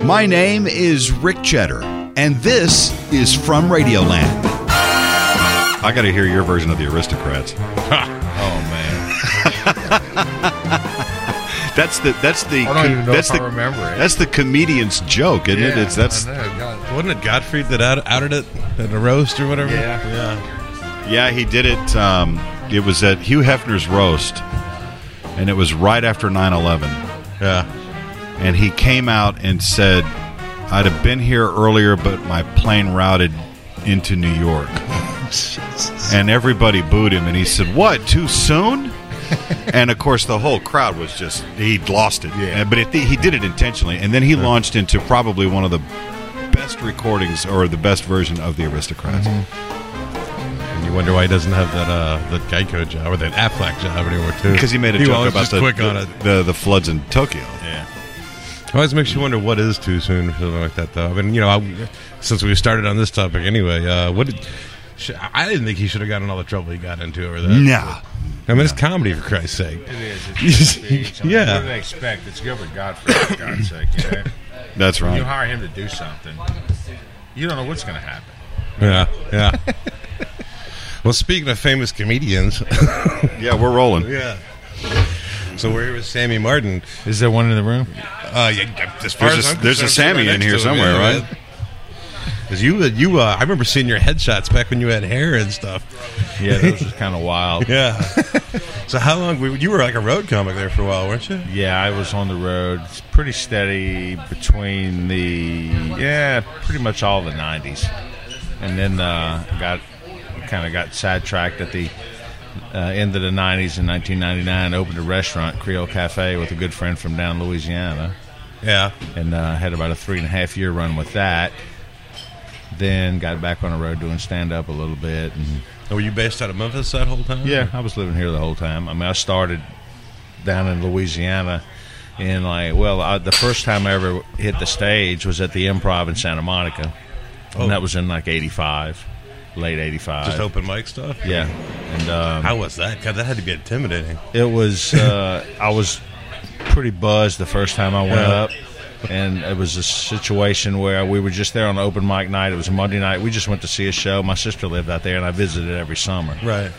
My name is Rick Cheddar, and this is From Radioland. I got to hear your version of the Aristocrats. Oh man, that's the I don't even know if I remember it. That's the comedian's joke, isn't it? I know. Wasn't it Gottfried that outed it at a roast or whatever? Yeah, he did it. It was at Hugh Hefner's roast, and it was right after 9/11. Yeah. And he came out and said, I'd have been here earlier, but my plane routed into New York. And everybody booed him, and he said, what, too soon? And, of course, the whole crowd was just, he'd lost it. Yeah. But he did it intentionally. And then he launched into probably one of the best recordings or the best version of the Aristocrats. Mm-hmm. And you wonder why he doesn't have that Geico job or that Aflac job anymore, too. Because he made a joke about the floods in Tokyo. Yeah. It always makes you wonder what is too soon or something like that, though. I mean, since we started on this topic anyway, I didn't think he should have gotten all the trouble he got into over there. No. I mean, it's comedy, for Christ's sake. It is. It's Yeah. What do they expect? It's Gilbert Gottfried, for God's sake. You know? That's When right. you hire him to do something, you don't know what's going to happen. Yeah. Well, speaking of famous comedians. Yeah, we're rolling. Yeah. So we're here with Sammy Martin. Is there one in the room? Yeah, as far as I'm There's a concerned, Sammy right in next here to him, somewhere, yeah, right? Because I remember seeing your headshots back when you had hair and stuff. Yeah, those was kind of wild. Yeah. So how long you were like a road comic there for a while, weren't you? Yeah, I was on the road pretty steady between pretty much all the 90s. And then got sidetracked at the end of the 90s in 1999, opened a restaurant, Creole Cafe, with a good friend from down Louisiana. Yeah. And had about a 3.5-year run with that. Then got back on the road doing stand-up a little bit. And Were you based out of Memphis that whole time? yeah, I was living here the whole time. I mean, I started down in Louisiana in the first time I ever hit the stage was at the Improv in Santa Monica. Oh. And that was in like 85, late 85. Just open mic stuff? Yeah. And how was that? God, that had to be intimidating. it was, I was pretty buzzed the first time I went up. And it was a situation where we were just there on open mic night. It was a Monday night. We just went to see a show. My sister lived out there, and I visited every summer. Right.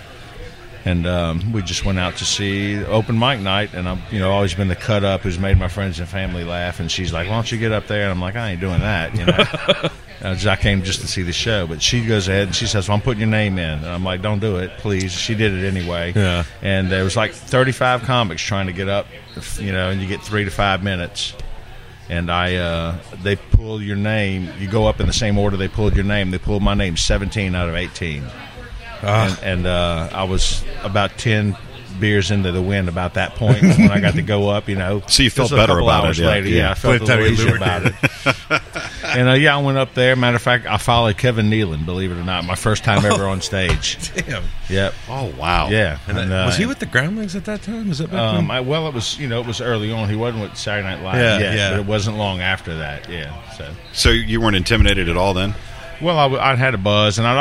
And we just went out to see open mic night. And I've always been the cut up who's made my friends and family laugh. And she's like, "Why don't you get up there?" And I'm like, "I ain't doing that." I came just to see the show. But she goes ahead and she says, "Well, I'm putting your name in." And I'm like, "Don't do it, please." She did it anyway. Yeah. And there was like 35 comics trying to get up, and you get 3 to 5 minutes. And they pull your name. You go up in the same order they pulled your name. They pulled my name 17 out of 18. And I was about 10 beers into the wind about that point when I got to go up, So you felt Just a better couple about hours it, yeah. later, Yeah. I felt a little easier about it. And I went up there. Matter of fact, I followed Kevin Nealon, believe it or not, my first time ever on stage. Damn. Yep. Oh, wow. Yeah. Was he with the Groundlings at that time? Was that back then? It was it was early on. He wasn't with Saturday Night Live Yeah, yet, but it wasn't long after that. Yeah. So you weren't intimidated at all then? Well, I had a buzz, and I've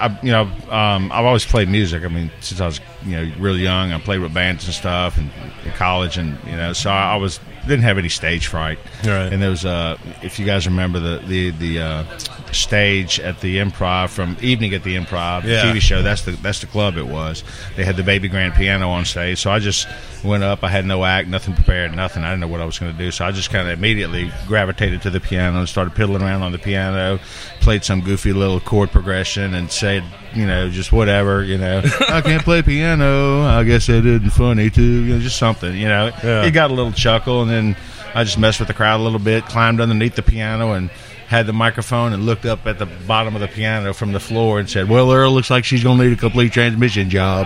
always played music. I mean, since I was really young, I played with bands and stuff, and in college, and so I didn't have any stage fright. Right. And there was if you guys remember the stage at the Improv from Evening at the Improv, Yeah. the TV show. That's the club it was. They had the baby grand piano on stage, so I just went up. I had no act, nothing prepared, nothing. I didn't know what I was going to do, so I just kind of immediately gravitated to the piano and started piddling around on the piano, played some goofy little chord progression, and said, just whatever, I can't play piano. I guess that isn't funny too. Just something, Yeah. He got a little chuckle, and then I just messed with the crowd a little bit, climbed underneath the piano, and had the microphone and looked up at the bottom of the piano from the floor and said, "Well, Earl, looks like she's going to need a complete transmission job."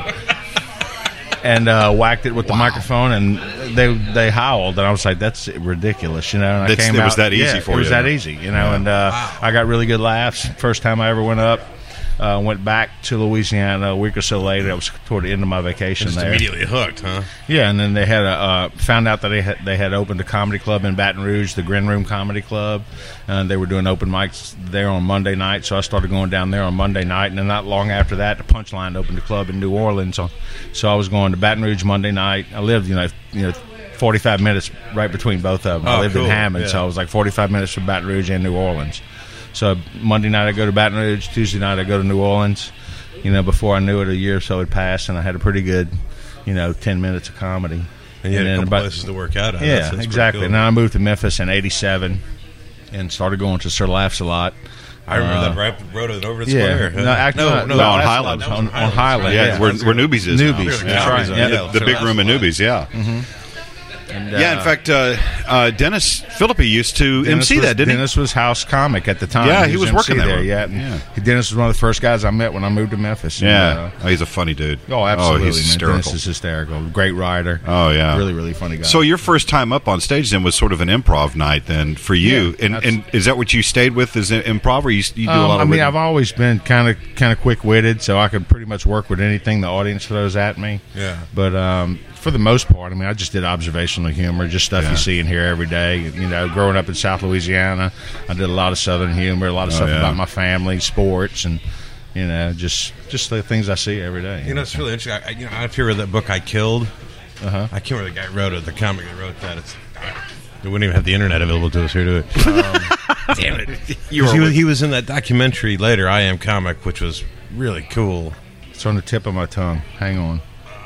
And whacked it with the microphone, and they howled, and I was like, "That's ridiculous," And I came It was out, that easy for you. It was that easy, And I got really good laughs. First time I ever went up. Went back to Louisiana a week or so later. It was toward the end of my vacation Just there. immediately hooked, huh? Yeah, and then they had found out that they had opened a comedy club in Baton Rouge, the Grin Room Comedy Club, and they were doing open mics there on Monday night. So I started going down there on Monday night, and then not long after that, the Punchline opened a club in New Orleans. So I was going to Baton Rouge Monday night. I lived, 45 minutes right between both of them. I lived in Hammond, so I was like 45 minutes from Baton Rouge and New Orleans. So Monday night I go to Baton Rouge, Tuesday night I go to New Orleans. Before I knew it, a year or so had passed, and I had a pretty good, 10 minutes of comedy. And you had a couple places to work out at. Yeah, exactly. Cool. Now I moved to Memphis in '87 and started going to Sir Laughs a lot. I remember that right road over the square. No, on Highland. On Highland. Yeah, where Newbies is. Newbies. That's right. Yeah, the big room in Newbies, yeah. Mm-hmm. And, in fact, Dennis Philippi used to MC that, didn't he? Dennis was house comic at the time. Yeah, he was working there. Yeah. Dennis was one of the first guys I met when I moved to Memphis. Yeah. He's a funny dude. Oh, absolutely. He's hysterical. Dennis is hysterical. Great writer. Oh, yeah. Really, really funny guy. So your first time up on stage then was sort of an improv night then for you. Yeah, and is that what you stayed with, is improv, or you do a lot of I've always been kind of quick-witted, so I could pretty much work with anything the audience throws at me. Yeah. But for the most part, I just did observational humor, just stuff you see and hear every day. Growing up in South Louisiana, I did a lot of Southern humor, a lot of stuff about my family, sports, and just the things I see every day. It's really interesting. I don't know if you read that book, I Killed. I can't remember the guy who wrote it, the comic that wrote that. We wouldn't even have the internet available to us here to it. Damn it! He was in that documentary later, I Am Comic, which was really cool. It's on the tip of my tongue. Hang on.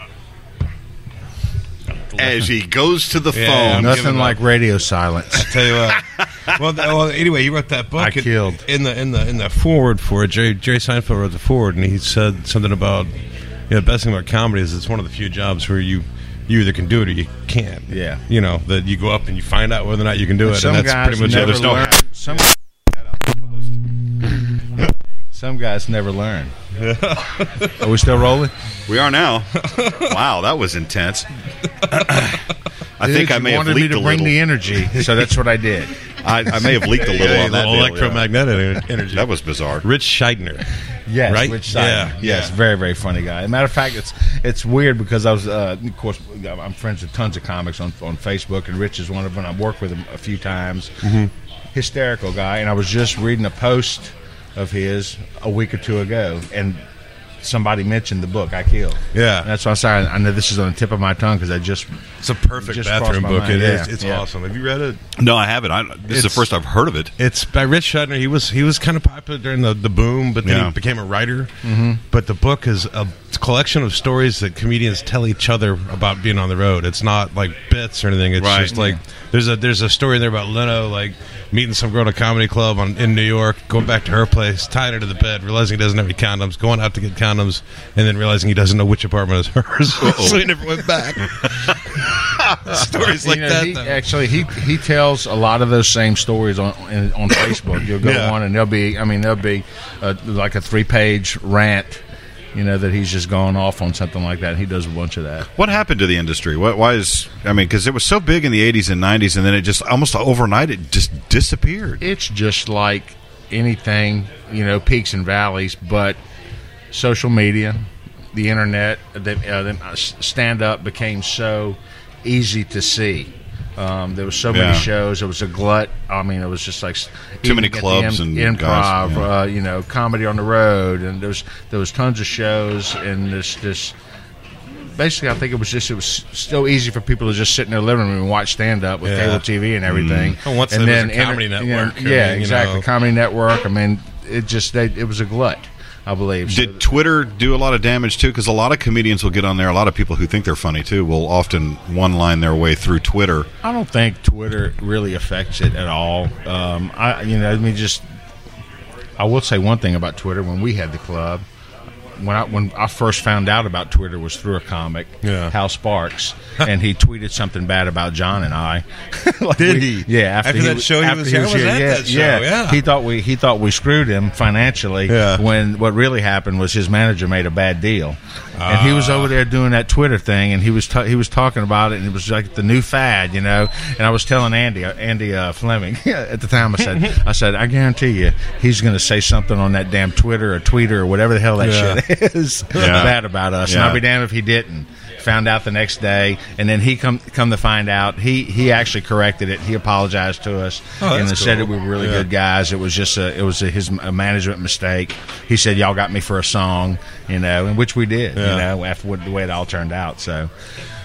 As he goes to the phone. Nothing like radio silence. I tell you what. Well, anyway, he wrote that book. I Killed. In the foreword for it, Jerry Seinfeld wrote the foreword, and he said something about the best thing about comedy is it's one of the few jobs where you either can do it or you can't. Yeah. That you go up and you find out whether or not you can do it, and that's pretty much it. There's no. Some guys never learn. Are we still rolling? We are now. Wow, that was intense. I think I may have leaked a little. You wanted me to bring the energy, so that's what I did. I may have leaked a little on that. Electromagnetic energy. That was bizarre. Rich Scheidner. Yes, right? Rich Scheidner. Yes, very, very funny guy. As a matter of fact, it's weird because I was, of course, I'm friends with tons of comics on Facebook, and Rich is one of them. I've worked with him a few times. Mm-hmm. Hysterical guy, and I was just reading a post of his a week or two ago, and somebody mentioned the book I Killed. Yeah, and that's why I know this is on the tip of my tongue because it's a perfect bathroom book. It is. It's awesome. Have you read it? No, I haven't. This is the first I've heard of it. It's by Rich Scheidner. He was kind of popular during the boom, but then he became a writer. Mm-hmm. But the book is a collection of stories that comedians tell each other about being on the road. It's not like bits or anything. It's just like there's a story there about Leno like meeting some girl at a comedy club in New York, going back to her place, tying her to the bed, realizing he doesn't have any condoms, going out to get condoms, and then realizing he doesn't know which apartment is hers, so he never went back. Stories like that. He tells a lot of those same stories on Facebook. You'll go on, and there'll be like a 3-page rant. That he's just gone off on something like that. He does a bunch of that. What happened to the industry? Because it was so big in the 80s and 90s, and then it just almost overnight it just disappeared. It's just like anything, peaks and valleys, but social media, the internet, stand-up became so easy to see. There was so many shows. It was a glut. It was just like too many clubs and improv. Guys, comedy on the road, and there was tons of shows. And this basically, I think it was so easy for people to just sit in their living room and watch stand up with cable TV and everything. Mm. Once and then Comedy Network. Exactly. Comedy Network. It was a glut. I believe. Did Twitter do a lot of damage too? Because a lot of comedians will get on there. A lot of people who think they're funny too will often one-line their way through Twitter. I don't think Twitter really affects it at all. I will say one thing about Twitter. When we had the club, when I first found out about Twitter was through a comic, Hal Sparks, and he tweeted something bad about John and I. Did he? Yeah, after that show he was at that show. Yeah. He thought we screwed him financially. Yeah. When what really happened was his manager made a bad deal, and he was over there doing that Twitter thing, and he was talking about it, and it was like the new fad, And I was telling Andy Fleming at the time. I said, I guarantee you, he's going to say something on that damn Twitter or Tweeter or whatever the hell that shit is bad about us, and I'll be damned if he didn't. Found out the next day, and then he come to find out he actually corrected it. He apologized to us and said that we were really good guys. It was just his management mistake. He said y'all got me for a song, and which we did, after the way it all turned out. So,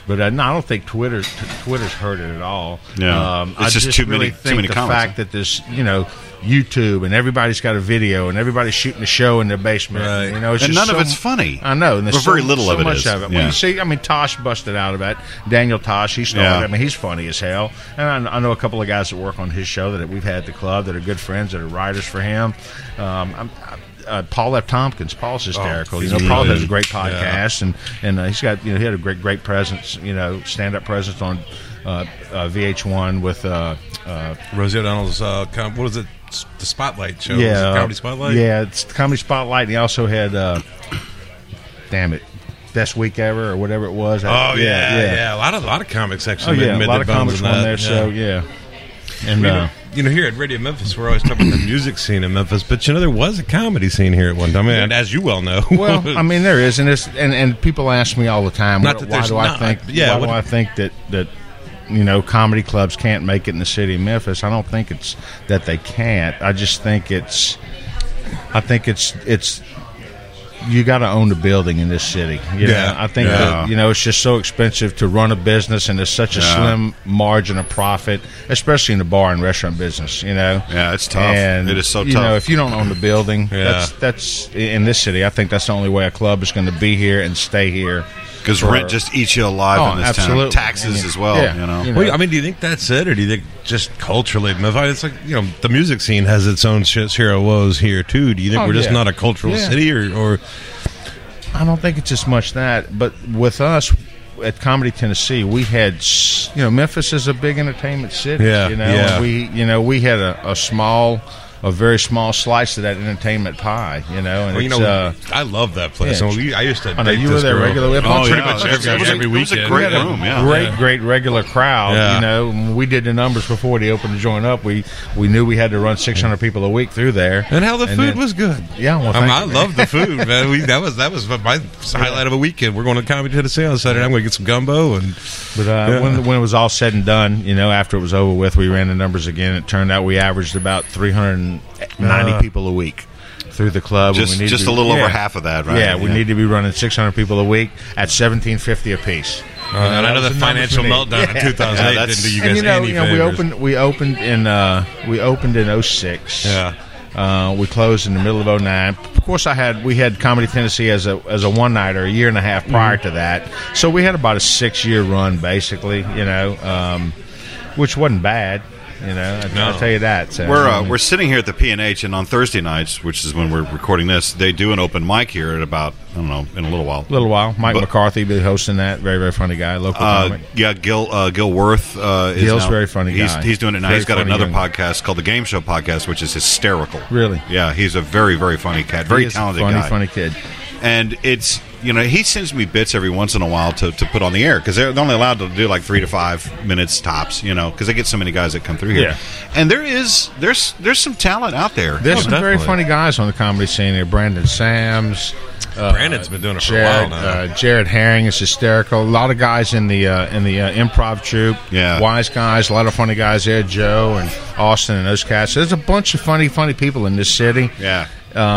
But no, I don't think Twitter's hurt it at all. Yeah. I It's just too many the comments. fact that this, YouTube and everybody's got a video and everybody's shooting a show in their basement. Right. It's And just none of it's funny. I know. And there's Or very little so of it much is. of it. Yeah. When you see, Tosh busted out of it. Daniel Tosh, he started. Yeah. I mean, he's funny as hell. And I know a couple of guys that work on his show that we've had at the club that are good friends that are writers for him. Paul F. Tompkins. Paul's hysterical. he's Paul really- has a great podcast, and he's got he had a great presence. Stand up presence on VH1 with Rosie O'Donnell's what was it? The Spotlight show. yeah, Was it Comedy Spotlight. Yeah, it's the Comedy Spotlight. And he also had damn it, Best Week Ever or whatever it was. Oh yeah. A lot of comics Oh actually. yeah, a made lot their of bones comics in on that. there. So yeah, and Here at Radio Memphis, we're always talking about the music scene in Memphis, but there was a comedy scene here at one time, and as you well know. well, there is, and people ask me all the time, Not that why there's do I not. think? Yeah, why do I think that comedy clubs can't make it in the city of Memphis? I don't think it's that they can't. I just think it's you got to own the building in this city. I think that, it's just so expensive to run a business, and there's such a slim margin of profit, especially in the bar and restaurant business. Yeah, it's tough. And, It is so tough. if you don't own the building, that's in this city. I think that's the only way a club is going to be here and stay here. Because rent just eats you alive in this absolutely. town. Taxes as well. Well, do you think that's it, or do you think just culturally, it's like the music scene has its own hero woes here too? Do you think we're just not a cultural city, or? I don't think it's as much that, but with us at Comedy Tennessee, we had Memphis is a big entertainment city. And we had a very small slice of that entertainment pie. And I love that place. Yeah. I used to. I know date you were this there girl. regularly. Pretty yeah. much It was every it was a weekend. great We had room, a great regular crowd. Yeah. When we did the numbers before they opened to join up, we knew we had to run 600 people a week through there. And how the food then- was good. Yeah, well, I thank you, love the food, man. That was my highlight of a weekend. We're going to Comedy Tennessee on Saturday. I'm going to get some gumbo But when it was all said and done, after it was over with, we ran the numbers again. It turned out we averaged about 390 people a week through the club. Just a little over half of that, right? Yeah, we need to be running 600 people a week at $17.50 a piece. and I know the financial meltdown in 2008 didn't do you guys any favors. we opened in 06. Yeah. We closed in the middle of 09. Of course, we had Comedy Tennessee as a one nighter a year and a half prior to that. So we had about a 6-year run, basically. Which wasn't bad. I'll tell you that. So, We're sitting here at the P&H, and on Thursday nights, which is when we're recording this, they do an open mic here at about, I don't know, in a little while. Mike McCarthy will be hosting that. Very, very funny guy. Local comic. Yeah, Gil Worth is Gil's now, very funny guy. He's doing it now. Very He's got funny another young- podcast called The Game Show Podcast, which is hysterical. Really? Yeah, he's a very, very funny cat. Very talented guy. Funny kid. And it's, he sends me bits every once in a while to put on the air, because they're only allowed to do like 3 to 5 minutes tops, because they get so many guys that come through here. Yeah. And there's some talent out there. There's some very definitely. funny guys on the comedy scene here. Brandon Sams. Brandon's been doing it for a while now. Jared Herring is hysterical. A lot of guys in the improv troupe. Yeah. Wise guys. A lot of funny guys there. Joe and Austin and those cats. So there's a bunch of funny people in this city. Yeah.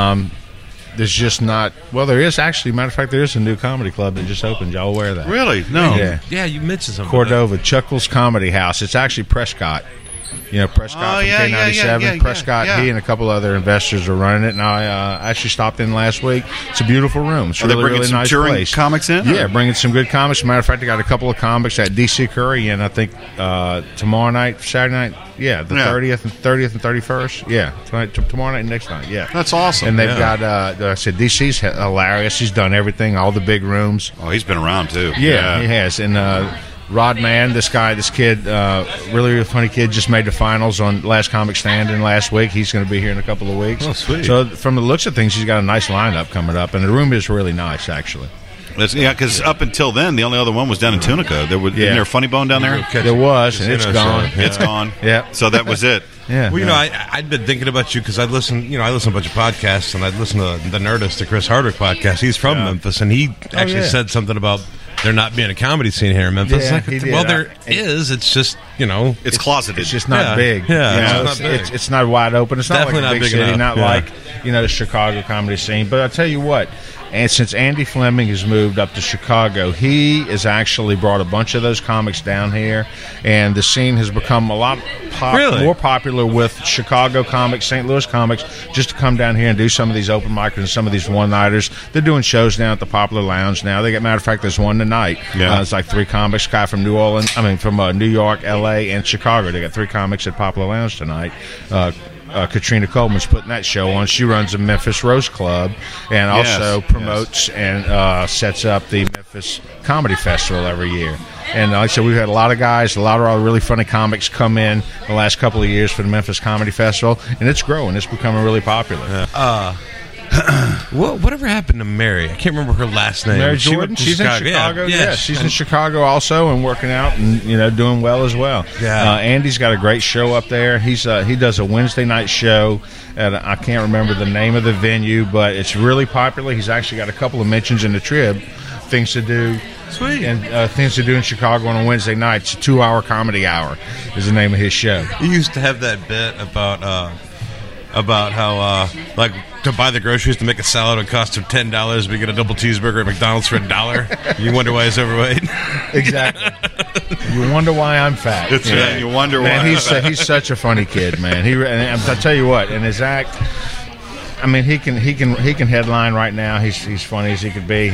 There's just not. Well, there is actually. Matter of fact, there is a new comedy club that just opened. Y'all aware of that? Really? No. Yeah. Yeah, you mentioned something. Cordova, Chuckles Comedy House. It's actually Prescott. Prescott Oh, from yeah, K97. yeah, Prescott, yeah. he and a couple other investors are running it. And I actually stopped in last week. It's a beautiful room. It's Are they really, bringing really some nice touring place. comics in? Yeah, or- bringing some good comics. As a matter of fact, I got a couple of comics at DC Curry, and I think tomorrow night, Saturday night, the 30th and 31st. Yeah, tomorrow night and next night. Yeah, That's awesome. and they've got. I said DC's hilarious. He's done everything, all the big rooms. Oh, he's been around too. Yeah, he has. And Rodman, this kid, really, really funny kid, just made the finals on Last Comic Standing last week. He's going to be here in a couple of weeks. Oh, sweet. So from the looks of things, he's got a nice lineup coming up, and the room is really nice, actually. Because up until then, the only other one was down in Tunica. Isn't there a Funny Bone down there? There was, and it's Casino gone. show. It's gone. Yeah. So that was it. Yeah. Well, I'd been thinking about you because I listen to a bunch of podcasts, and I'd listen to the Nerdist, the Chris Hardwick podcast. He's from Memphis, and he actually said something about there not being a comedy scene here in Memphis. Yeah, Like, he did. well, there is. It's just, It's closeted. It's just not Yeah. big. Yeah, You it's know, not big. It's not wide open. It's not Definitely like a not big big city, enough. not Yeah. like the Chicago comedy scene. But I tell you what, And since Andy Fleming has moved up to Chicago, he has actually brought a bunch of those comics down here, and the scene has become a lot more popular with Chicago comics, St. Louis comics, just to come down here and do some of these open mics and some of these one-nighters. They're doing shows now at the Popular Lounge now. Matter of fact, there's one tonight. Yeah. It's like 3 comics, guy from New York, L.A., and Chicago. They got 3 comics at Popular Lounge tonight. Katrina Coleman's putting that show on. She runs the Memphis Rose Club and also promotes and sets up the Memphis Comedy Festival every year. And like I said, we've had a lot of guys, a lot of really funny comics come in the last couple of years for the Memphis Comedy Festival, and it's growing. It's becoming really popular. Whatever happened to Mary? I can't remember her last name. Mary Jordan. She's in Chicago. Yeah, she's in Chicago also, and working out and doing well as well. Yeah. Andy's got a great show up there. He does a Wednesday night show at I can't remember the name of the venue, but it's really popular. He's actually got a couple of mentions in the Trib, things to do. Sweet. And things to do in Chicago on a Wednesday night. It's a 2-hour comedy hour is the name of his show. You used to have that bit about how like to buy the groceries to make a salad would cost him $10, but you get a double cheeseburger at McDonald's for $1. You wonder why he's overweight. Exactly. You wonder why I'm fat. That's right. You wonder man, why. He's such a funny kid, man. And I tell you what, in his act, I mean, he can headline right now. He's funny as he could be.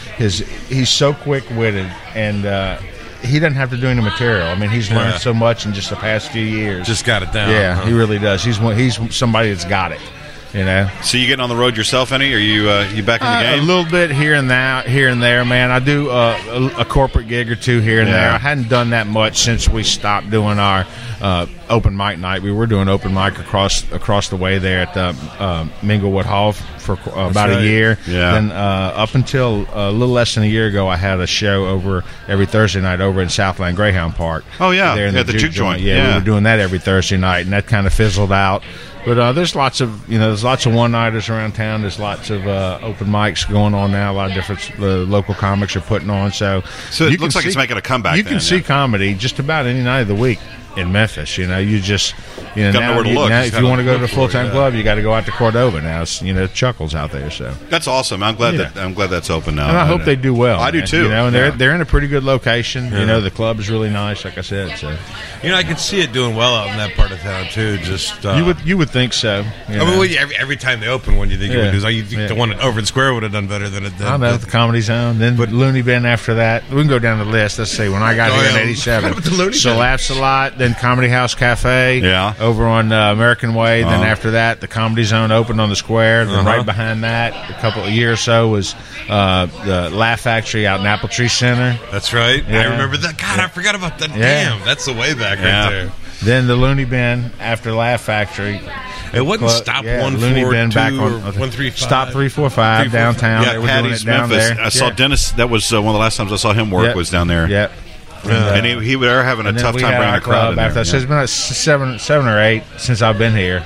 He's so quick-witted, and he doesn't have to do any material. I mean, he's learned so much in just the past few years. Just got it down. Yeah, huh? he really does. He's somebody that's got it. So you getting on the road yourself, any? Are you back in the game? A little bit here and there, man. I do a corporate gig or two here and there. I hadn't done that much since we stopped doing our open mic night. We were doing open mic across the way there at the Minglewood Hall for about a year. Yeah. Then up until a little less than a year ago, I had a show over every Thursday night over in Southland Greyhound Park. Oh yeah, there in the juke joint. Yeah, we were doing that every Thursday night, and that kind of fizzled out. But there's lots of one-nighters around town. There's lots of open mics going on now. A lot of different local comics are putting on. So it looks like it's making a comeback. You can see comedy just about any night of the week in Memphis. You just now, nowhere to look. Now, if you want to go to a full-time club, you got to go out to Cordova now. It's, Chuckles out there. So that's awesome. I'm glad that's open now. And I hope they do well. I do too. And they're in a pretty good location. The club is really nice, like I said. So I can see it doing well out in that part of town too. Just you would think so. Every time they open one, you think it would do. You think the one at Over the Square would have done better than it did. I know, the Comedy Zone. Then Looney Bin after that. We can go down the list. Let's see. When I got here in '87, so Laughs a Lot. Then Comedy House Cafe. Yeah. Over on American Way. Then after that, the Comedy Zone opened on the Square. Then right behind that, a couple of years or so, was the Laugh Factory out in Apple Tree Center. That's right. Yeah. I remember that. God, I forgot about that. Yeah. Damn, that's the way back right there. Then the Looney Bin after Laugh Factory. It wasn't Stop 142 back on 135. Stop 345 downtown. Yeah, they were doing Patty's it down Memphis. there. I saw Dennis. That was one of the last times I saw him work. Was down there. Yep. And he was having a tough time bringing a crowd in there. After that. So it's been like seven or eight since I've been here.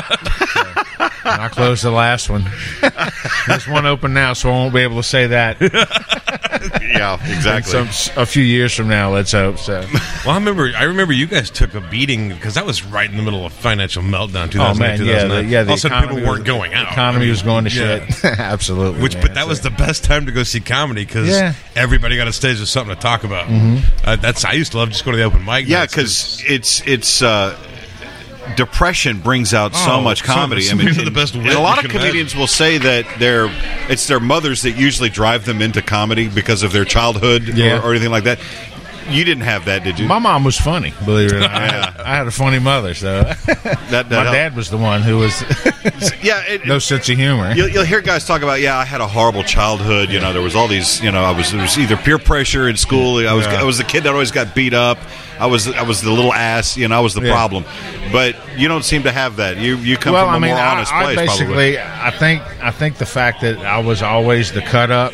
And I closed the last one. There's one open now, so I won't be able to say that. Yeah, exactly. A few years from now, let's hope so. Well, I remember you guys took a beating because that was right in the middle of financial meltdown. 2008, Oh man, 2009. All of a sudden, people weren't going out. The economy was going to shit. Absolutely. But that was the best time to go see comedy because everybody got on stage with something to talk about. I used to love just going to the open mic. Yeah, because it's. Depression brings out so much comedy. The best and a lot of comedians will say that it's their mothers that usually drive them into comedy because of their childhood or anything like that. You didn't have that, did you? My mom was funny, believe it or not. I had a funny mother, so my dad was the one who was no sense of humor. You'll hear guys talk about, I had a horrible childhood. There was all these, there was either peer pressure in school. I was the kid that always got beat up. I was the little ass. I was the problem. But you don't seem to have that. You come from a more honest place. Basically, probably. I think the fact that I was always the cut up.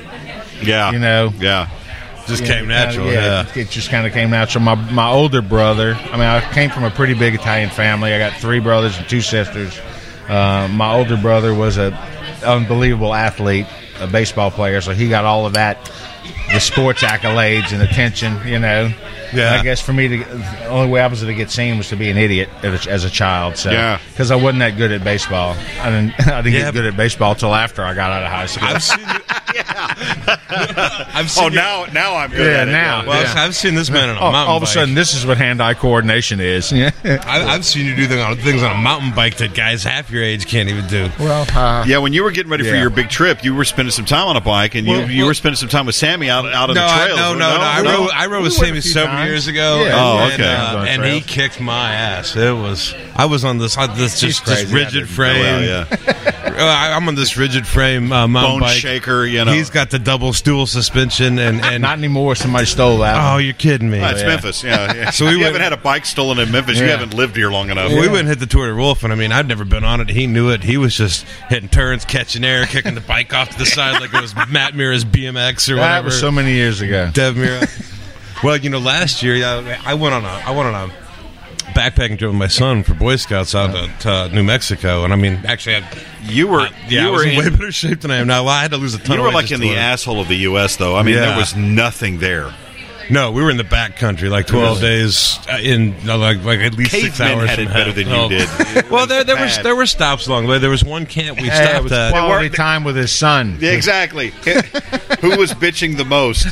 Just came natural. It just kind of came natural. My older brother, I came from a pretty big Italian family. I got 3 brothers and 2 sisters. My older brother was an unbelievable athlete, a baseball player, so he got all of that, the sports accolades and attention, Yeah. I guess for me, the only way I was going to get seen was to be an idiot as a child. So, because I wasn't that good at baseball. I didn't get good at baseball till after I got out of high school. now I'm good at it. now. Well, I've seen this man on a mountain bike. All of a sudden, this is what hand-eye coordination is. Yeah. I've seen you do things on a mountain bike that guys half your age can't even do. Well, yeah, when you were getting ready for your big trip, you were spending some time on a bike, and you were spending some time with Sammy out on the trails. No. I rode with Sammy several years ago. Yeah. Oh, okay. And he kicked my ass. I was on this rigid frame. I'm on this rigid frame mountain Bone bike. shaker, you know. He's got the double stool suspension and not anymore. Somebody stole that. Oh, you're kidding me. That's Memphis, yeah. So you haven't had a bike stolen in Memphis. You haven't lived here long enough. Well, we went and hit the Tour de Wolf, and I mean, I'd never been on it. He knew it. He was just hitting turns, catching air, kicking the bike off to the side like it was Matt Mira's BMX or whatever. That was so many years ago. Dev Mira. Well, last year I went on a backpacking trip with my son for Boy Scouts out to New Mexico, and I mean, actually, I was in way better shape than I am now. Well, I had to lose a ton of weight. You were like in the asshole of the U.S., though. I mean, there was nothing there. No, we were in the back country, like 12 days in, like at least 6 hours. Cavemen had it better than you did. Well, there were stops along the way. There was one camp we stopped at. Quality time with his son. Yeah, exactly. Who was bitching the most?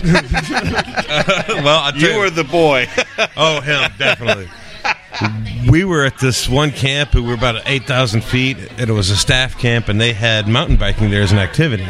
Well, you were the boy. Oh, him, definitely. We were at this one camp. We were about 8,000 feet, and it was a staff camp, and they had mountain biking there as an activity.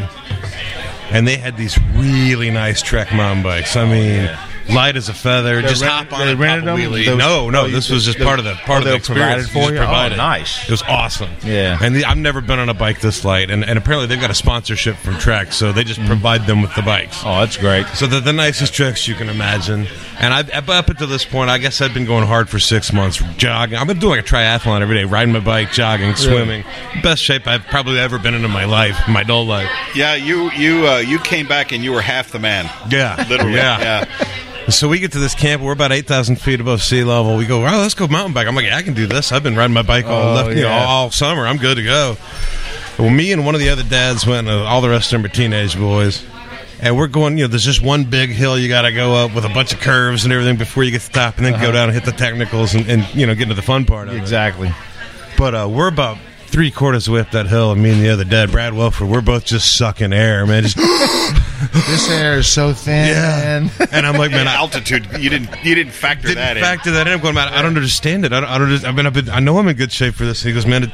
And they had these really nice Trek mountain bikes. I mean, light as a feather. Just hop on it, rented pop a them? wheelie. No, this was just part of the experience. Provided for you? Provided. Oh, nice. It was awesome. Yeah. And I've never been on a bike this light, and apparently they've got a sponsorship from Trek, so they just provide them with the bikes. Oh, that's great. So they're the nicest Treks you can imagine. And up until this point, I guess I've been going hard for 6 months, jogging. I've been doing a triathlon every day, riding my bike, jogging, swimming. Best shape I've probably ever been in my life, my adult life. Yeah, you came back and you were half the man. Yeah. Literally. Yeah. So we get to this camp. We're about 8,000 feet above sea level. We go, let's go mountain bike. I'm like, I can do this. I've been riding my bike all summer. I'm good to go. Well, me and one of the other dads went, all the rest of them are teenage boys. And we're going, there's just one big hill you got to go up with a bunch of curves and everything before you get to the top, and then go down and hit the technicals and get into the fun part of it. Exactly. But we're about 3/4 of the way up that hill, and me and the other dad, Brad Welford, we're both just sucking air, man. Just this air is so thin. Yeah. And I'm like, man, altitude. You didn't factor that in. I'm going, man, I don't understand it. I know I'm in good shape for this. He goes, man,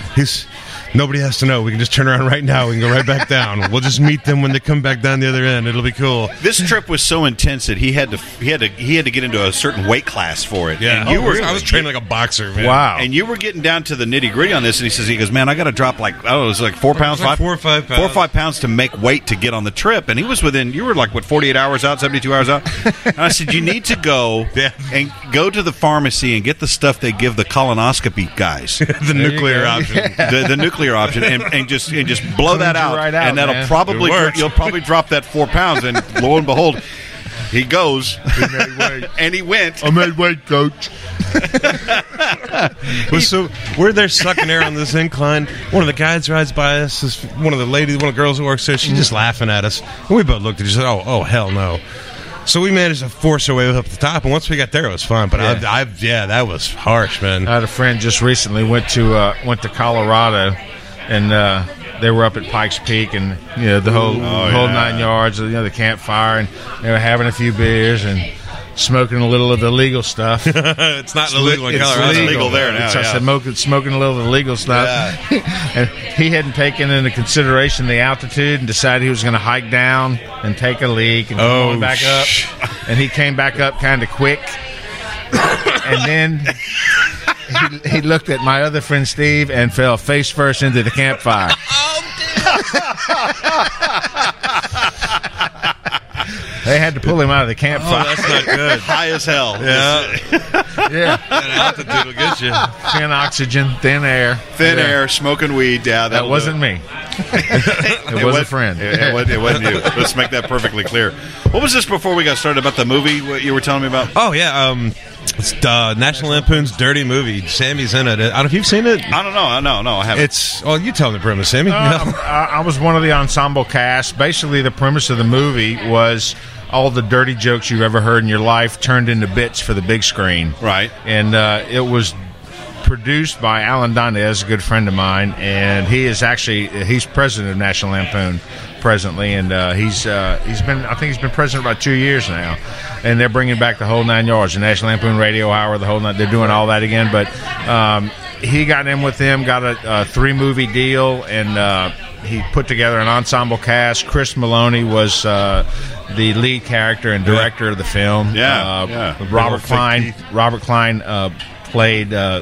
nobody has to know. We can just turn around right now. We can go right back down. We'll just meet them when they come back down the other end. It'll be cool. This trip was so intense that he had to get into a certain weight class for it. Yeah, and I was training like a boxer, man. Wow. And you were getting down to the nitty gritty on this, and he goes, man, I got to drop it was like 4 pounds, like 4 or 5 pounds. 4 or 5 pounds to make weight to get on the trip. And he was you were like 48 hours out, 72 hours out. And I said, you need to go and go to the pharmacy and get the stuff they give the colonoscopy guys, the nuclear option, the nuclear option, and just blow that out, right out, and that'll man. probably you'll probably drop that 4 pounds, and lo and behold, he goes, and he went. I made weight, coach. So we're there sucking air on this incline. One of the guys rides by us. One of the girls who works there. She's just laughing at us. And we both looked at each other. Oh, hell no. So we managed to force our way up the top, and once we got there, it was fun. But that was harsh, man. I had a friend just recently went to Colorado, and they were up at Pikes Peak, and the whole 9 yards. The campfire, and they were having a few beers and smoking a little of the legal stuff. It's not illegal in Colorado. It's legal there now. I said smoking a little of the legal stuff. Yeah. And he hadn't taken into consideration the altitude and decided he was going to hike down and take a leak and come back up. And he came back up kind of quick. And then he looked at my other friend Steve and fell face first into the campfire. They had to pull him out of the campfire. Oh, that's not good. High as hell. Yeah. That altitude will get you. Thin oxygen, thin air. Thin air, smoking weed. Yeah, that wasn't me. It was a friend. It wasn't you. Let's make that perfectly clear. What was this before we got started about the movie what you were telling me about? Oh, yeah. It's National Lampoon's Dirty Movie. Sammy's in it. I don't know if you've seen it. I don't know. No, I haven't. You tell the premise, Sammy. I was one of the ensemble cast. Basically, the premise of the movie was all the dirty jokes you've ever heard in your life turned into bits for the big screen. Right. And it was produced by Alan Donez, a good friend of mine, and he's president of National Lampoon. presently, and he's been president about 2 years now, and they're bringing back the whole 9 yards, the National Lampoon Radio Hour, the whole night. They're doing all that again, but he got in with them, got a 3-movie deal, and he put together an ensemble cast. Chris Maloney was the lead character and director of the film. Robert Klein played the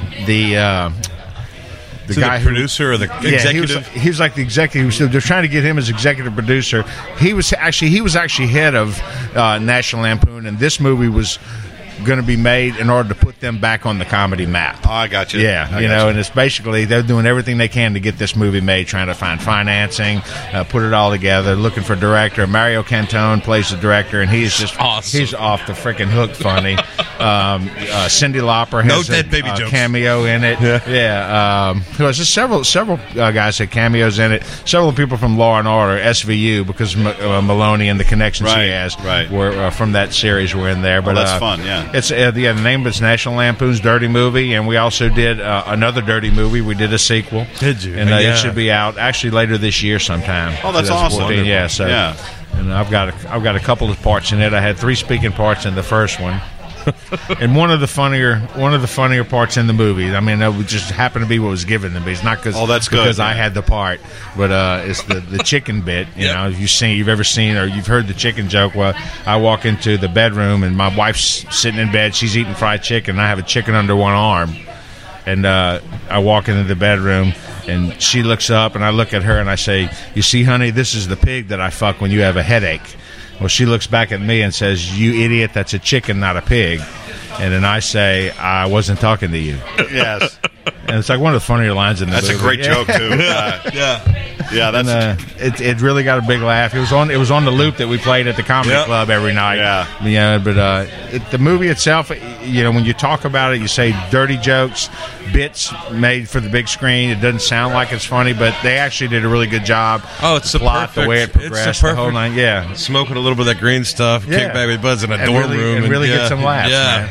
guy, producer or the executive. He was like the executive. So they're trying to get him as executive producer. He was actually head of National Lampoon, and this movie was going to be made in order to put them back on the comedy map. Oh, I got you. Yeah, and it's basically they're doing everything they can to get this movie made, trying to find financing, put it all together, looking for a director. Mario Cantone plays the director, and he's just awesome. He's off the freaking hook funny. Cyndi Lauper has dead baby jokes. Cameo in it. Who has just several guys had cameos in it. Several people from Law and Order, SVU, because Maloney and the connections he has were from that series were in there. But that's fun. Yeah. It's the name of it's National Lampoon's Dirty Movie, and we also did another Dirty Movie. We did a sequel. Did you? And it should be out actually later this year sometime. Oh, that's awesome! Yeah. So, and I've got a couple of parts in it. I had 3 speaking parts in the first one. And one of the funnier parts in the movie. I mean, it just happened to be what was given to me. It's not because I had the part, but it's the chicken bit. You know, if you've ever seen or you've heard the chicken joke. Well, I walk into the bedroom and my wife's sitting in bed. She's eating fried chicken. And I have a chicken under one arm, and I walk into the bedroom. And she looks up, and I look at her, and I say, "You see, honey, this is the pig that I fuck when you have a headache." Well, she looks back at me and says, "You idiot, that's a chicken, not a pig." And then I say, "I wasn't talking to you." Yes. And it's like one of the funnier lines in the movie. That's a great joke, too. Yeah, that's... And, it really got a big laugh. It was on the loop that we played at the Comedy Club every night. Yeah. But the movie itself, when you talk about it, you say dirty jokes, bits made for the big screen. It doesn't sound like it's funny, but they actually did a really good job. Oh, it's the plot, the way it progressed, the whole night. Yeah. Smoking a little bit of that green stuff, kick back with buds in a dorm room. And really get some laughs.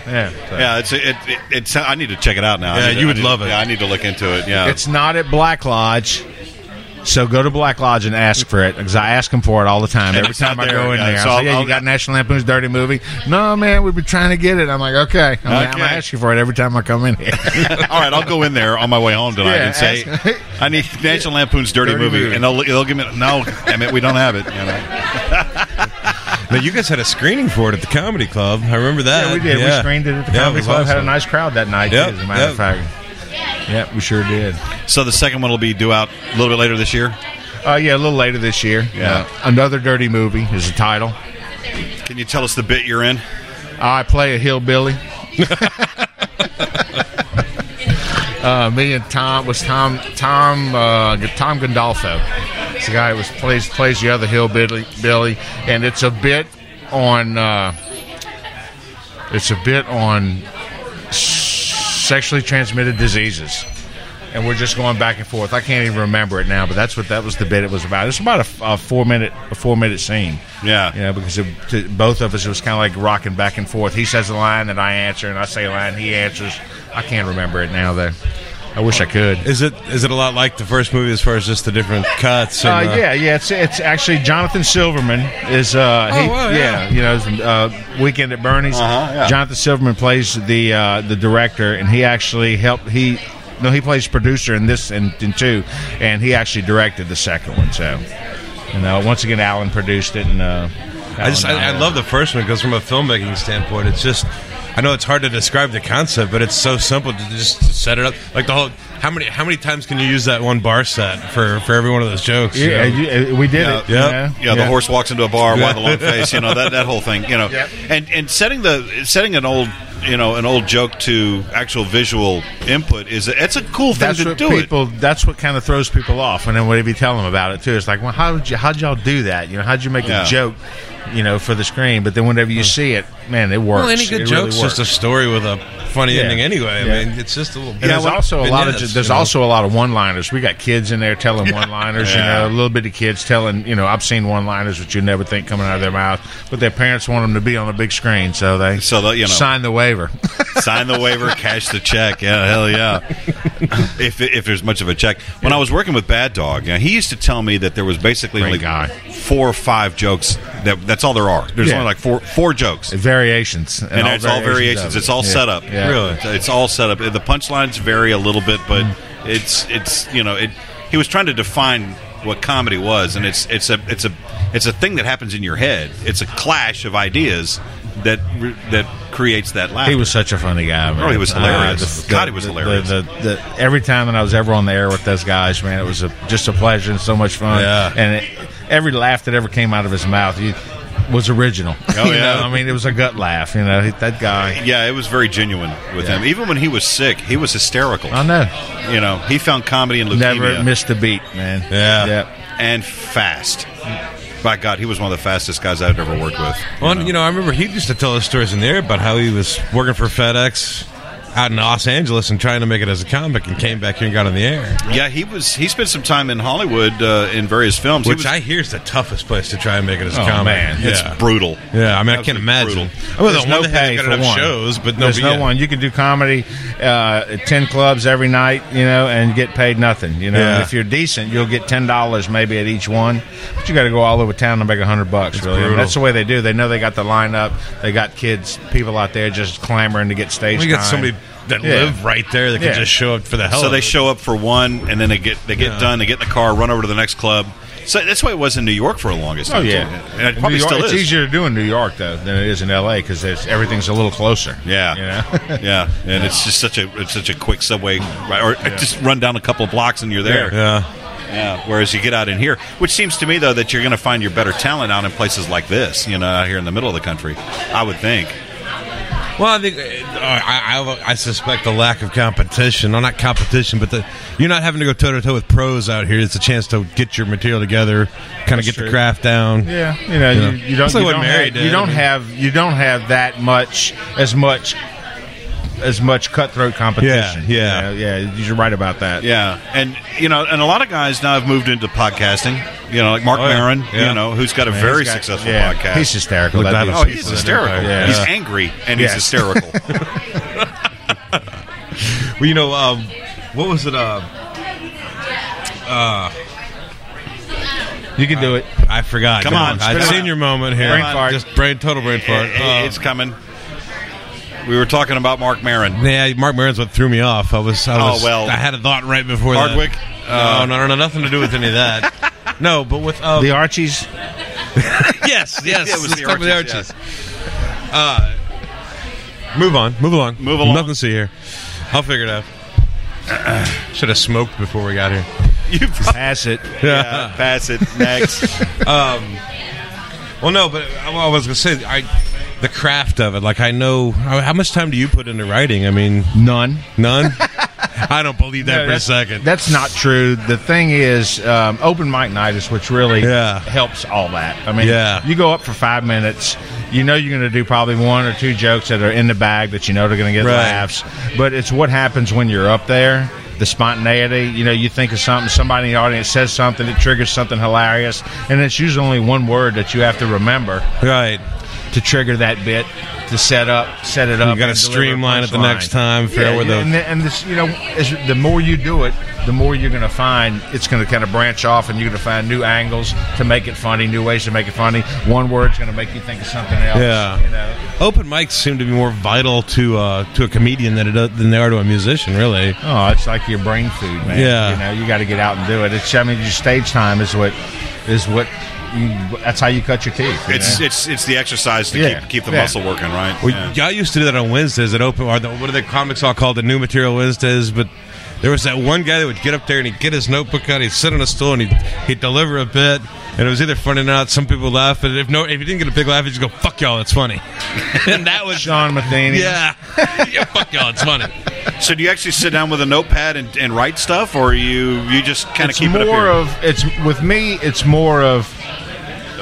It's I need to check it out now. Yeah, you would love it. Yeah, I need to look into it. Yeah. It's not at Black Lodge. So go to Black Lodge and ask for it, because I ask them for it all the time. Every time I go in there, I say, you got National Lampoon's Dirty Movie? No, man, we've been trying to get it. I'm like, okay. I'm going to ask you for it every time I come in here. All right, I'll go in there on my way home tonight and say, I need National Lampoon's Dirty movie. And they'll give me, no, damn it, we don't have it. Now, you guys had a screening for it at the Comedy Club. I remember that. Yeah, we did. We screened it at the Comedy Club. Awesome. Had a nice crowd that night, too, as a matter of fact. Yeah, we sure did. So the second one will be due out a little bit later this year? A little later this year. Yeah. Another Dirty Movie is the title. Can you tell us the bit you're in? I play a hillbilly. Me and Tom Gandolfo. It's the guy who plays the other hillbilly, and it's a bit on sexually transmitted diseases. And we're just going back and forth. I can't even remember it now, but that was the bit it was about. It's about a 4-minute scene. Yeah. Because both of us, it was kind of like rocking back and forth. He says a line that I answer, and I say a line, he answers. I can't remember it now, though. I wish I could. Is it a lot like the first movie as far as just the different cuts? And, It's actually Jonathan Silverman is Weekend at Bernie's. Jonathan Silverman plays the director, and he actually helped. He plays producer in this and two, and he actually directed the second one. So, once again, Alan produced it, and I love the first one because from a filmmaking standpoint, it's just. I know it's hard to describe the concept, but it's so simple to just set it up. Like the whole, how many times can you use that one bar set for every one of those jokes? Yeah, we did it. Yeah, the horse walks into a bar, why the long face? That whole thing. And setting an old joke to actual visual input it's a cool thing to do. That's what kind of throws people off. And then whatever you tell them about it too, it's like, well, how'd y'all do that? How'd you make a joke for the screen. But then whenever you see it, man, it works. Well, any good it joke's really works. just a story with a funny ending anyway. Yeah. I mean, it's just a little. And there's also a lot of also a lot of one-liners. We got kids in there telling one-liners. Yeah. Little bitty kids telling. I've seen one-liners that you never think coming out of their mouth, but their parents want them to be on the big screen, so they sign the waiver. Sign the waiver, cash the check. Yeah, hell yeah. if there's much of a check. When I was working with Bad Dog, he used to tell me that there was basically only 4 or 5 jokes. That's all there are. There's only like four jokes. Variations. And it's all variations. It's all set up. Yeah. Really, it's all set up. The punchlines vary a little bit, but it's he was trying to define what comedy was, and it's a thing that happens in your head. It's a clash of ideas that creates that laugh. He was such a funny guy, man. Oh, he was hilarious. God, he was hilarious. Every time that I was ever on the air with those guys, man, it was just a pleasure and so much fun. Yeah. And every laugh that ever came out of his mouth was original. Oh, yeah. I mean, it was a gut laugh. That guy. Yeah, it was very genuine with him. Even when he was sick, he was hysterical. I know. He found comedy in leukemia. Never missed a beat, man. Yeah. And fast. By God, he was one of the fastest guys I've ever worked with. Well, I remember he used to tell us stories in there about how he was working for FedEx out in Los Angeles and trying to make it as a comic, and came back here and got on the air. Yeah, he spent some time in Hollywood in various films. Which I hear is the toughest place to try and make it as a comic. Man. It's brutal. Yeah, I mean, I can't imagine. There's no pay for one. Shows, but there's no one. You can do comedy at 10 clubs every night, and get paid nothing. Yeah. If you're decent, you'll get $10 maybe at each one. But you got to go all over town to make $100. Really, and that's the way they do. They know they got the lineup. They got people out there just clamoring to get stage time. We got somebody that live right there that can just show up for the hell. So of they it. show up for one, and then they get done. They get in the car, run over to the next club. So that's why it was in New York for the longest time. Oh yeah, too. And it probably still is. It's easier to do in New York though than it is in L.A. because everything's a little closer. Yeah, yeah, and it's just such a quick subway, or just run down a couple of blocks and you're there. Yeah. Whereas you get out in here, which seems to me though that you're going to find your better talent out in places like this, out here in the middle of the country. I would think. Well, I think I suspect the lack of competition. Well, not competition, but you're not having to go toe-to-toe with pros out here. It's a chance to get your material together, kind of get the craft down. Yeah, you don't have that much as much cutthroat competition. Yeah. You're right about that. Yeah, and and a lot of guys now have moved into podcasting. Like Mark Maron, who's got a very successful podcast. He's hysterical. He's hysterical. Yeah. He's angry and he's hysterical. Well, what was it? You can do it. I forgot. Come on, I've seen your moment here. Brain fart. Just total brain fart. It's coming. We were talking about Mark Maron. Yeah, Mark Maron's what threw me off. I had a thought right before Hardwick? that. No, nothing to do with any of that. No, but with the Archies. yes, it was the Archies. Move along. Nothing to see here. I'll figure it out. Should have smoked before we got here. You pass it. Yeah, pass it. Next. Well, no, but I was going to say, the craft of it. Like, I know, how much time do you put into writing? I mean, none. I don't believe that for a second. That's not true. The thing is, open mic night is which really helps all that. I mean, you go up for 5 minutes. You're going to do probably 1 or 2 jokes that are in the bag that they're going to get laughs. But it's what happens when you're up there. The spontaneity, you think of something, somebody in the audience says something, it triggers something hilarious, and it's usually only one word that you have to remember. Right. To trigger that bit, to set it up. You got to streamline it the next time. The more you do it, the more you're going to find it's going to kind of branch off, and you're going to find new angles to make it funny, new ways to make it funny. One word's going to make you think of something else. Yeah. Open mics seem to be more vital to a comedian than they are to a musician, really. Oh, it's like your brain food, man. Yeah. You got to get out and do it. Your stage time is what. That's how you cut your teeth. It's the exercise to keep the muscle working, right? Well, y'all used to do that on Wednesdays at Open. What are the comics all called? The New Material Wednesdays. But there was that one guy that would get up there and he'd get his notebook out, he'd sit on a stool and he'd deliver a bit, and it was either funny or not. Some people laugh, but if you didn't get a big laugh, he'd just go, "Fuck y'all, it's funny." And that was Sean Matheny. Yeah, fuck y'all, it's funny. So do you actually sit down with a notepad and write stuff, or you just kind of keep it up here? With me, it's more of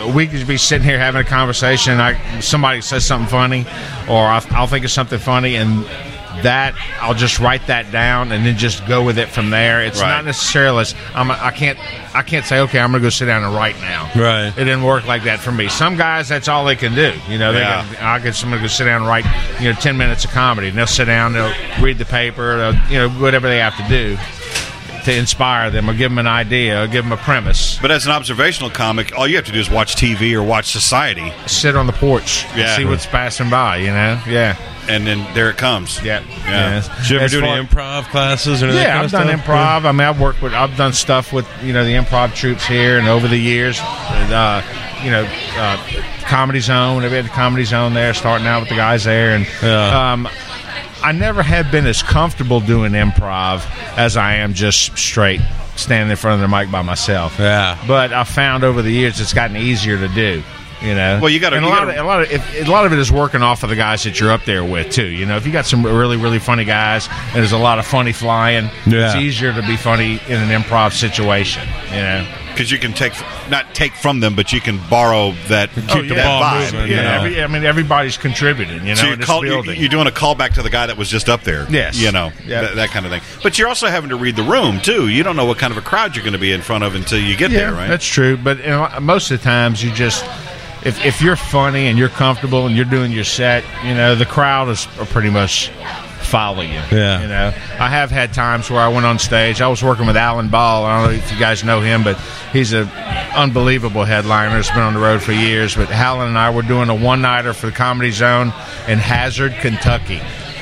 we could be sitting here having a conversation, and somebody says something funny, or I'll think of something funny, and that I'll just write that down and then just go with it from there. It's not necessarily I can't say, okay, I'm going to go sit down and write now. Right. It didn't work like that for me. Some guys, that's all they can do. You know, I'll get someone to go sit down and write 10 minutes of comedy, and they'll sit down, they'll read the paper, whatever they have to do to inspire them or give them an idea or give them a premise. But as an observational comic, all you have to do is watch TV or watch Society. Sit on the porch and see what's passing by, Yeah. And then there it comes. Yeah. Did you ever do any improv classes or anything? Yeah, I've done improv. Yeah. I mean, I've done stuff with, the improv troops here, and over the years, Comedy Zone. I've had the Comedy Zone there, starting out with the guys there. And I never have been as comfortable doing improv as I am just straight standing in front of the mic by myself. Yeah. But I found over the years it's gotten easier to do. Well, you got to. A lot of it is working off of the guys that you're up there with too. If you got some really, really funny guys, and there's a lot of funny flying, it's easier to be funny in an improv situation. Because you can not take from them, but you can borrow that. Keep the ball moving. Everybody's contributing. So in this building. you're doing a callback to the guy that was just up there. Yes. That kind of thing. But you're also having to read the room too. You don't know what kind of a crowd you're going to be in front of until you get there, right? That's true. But most of the times, you just. If you're funny and you're comfortable and you're doing your set, the crowd is pretty much follow you. Yeah. I have had times where I went on stage. I was working with Alan Ball. I don't know if you guys know him, but he's an unbelievable headliner. He's been on the road for years. But Alan and I were doing a one-nighter for the Comedy Zone in Hazard, Kentucky.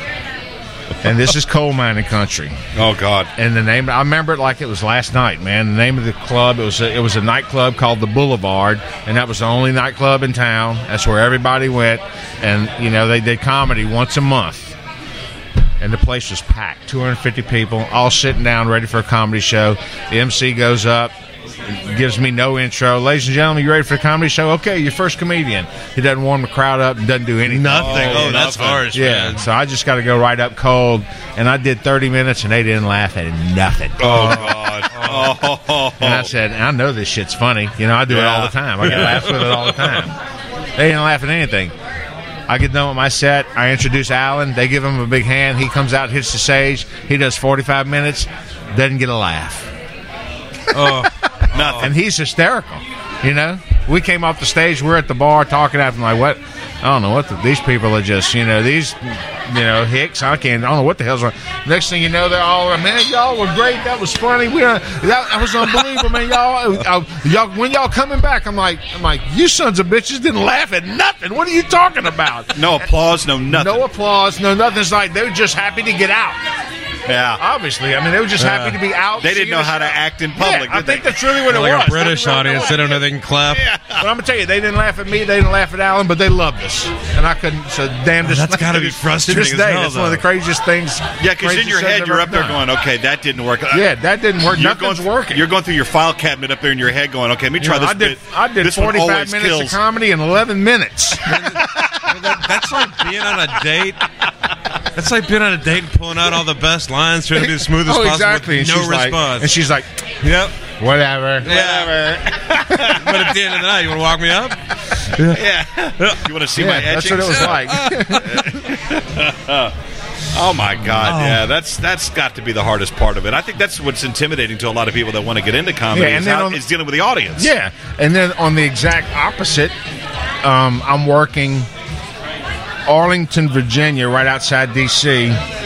And this is coal mining country. Oh, God. And the name, I remember it like it was last night, man. The name of the club, it was a nightclub called The Boulevard, and that was the only nightclub in town. That's where everybody went. And, they did comedy once a month. And the place was packed, 250 people, all sitting down ready for a comedy show. The MC goes up, gives me no intro. Ladies and gentlemen, you ready for a comedy show? Okay, your first comedian. He doesn't warm the crowd up and doesn't do anything. Nothing. That's harsh, man. So I just got to go right up cold. And I did 30 minutes, and they didn't laugh at nothing. Oh, God. And I said, I know this shit's funny. I do it all the time. I get laughs with it all the time. They didn't laugh at anything. I get done with my set. I introduce Alan. They give him a big hand. He comes out, hits the stage. He does 45 minutes. Doesn't get a laugh. Nothing. And he's hysterical. We came off the stage. We're at the bar talking after him like, what? I don't know what these people are just, these, hicks. I don't know what the hell's wrong. Next thing you know, they're all, man, y'all were great. That was funny. That was unbelievable, man. Y'all, when y'all coming back? I'm like, you sons of bitches didn't laugh at nothing. What are you talking about? No applause, no nothing. No applause, no nothing. It's like they were just happy to get out. Yeah. Obviously. I mean, they were just happy to be out. They didn't know how to act in public, I think that's really what it was. Like a British audience, they don't know they can clap. Yeah. But I'm going to tell you, they didn't laugh at me, they didn't laugh at Alan, but they loved us. And I couldn't, so damn this. That's got to be frustrating to this day, that's one of the craziest things. Yeah, because in your head, you're up there going, okay, that didn't work. Yeah, that didn't work. Nothing's working. You're going through your file cabinet up there in your head going, okay, let me try this bit. I did 45 minutes of comedy in 11 minutes. That's like being on a date. That's like being on a date and pulling out all the best lines, trying to be as smooth as possible. Exactly. With no response. And she's like, yep. Whatever. But at the end of the night, you want to walk me up? Yeah. You want to see my etchings? That's what it was like. Oh, my God. Yeah, that's got to be the hardest part of it. I think that's what's intimidating to a lot of people that want to get into comedy is dealing with the audience. Yeah. And then on the exact opposite, I'm working Arlington, Virginia, right outside D.C.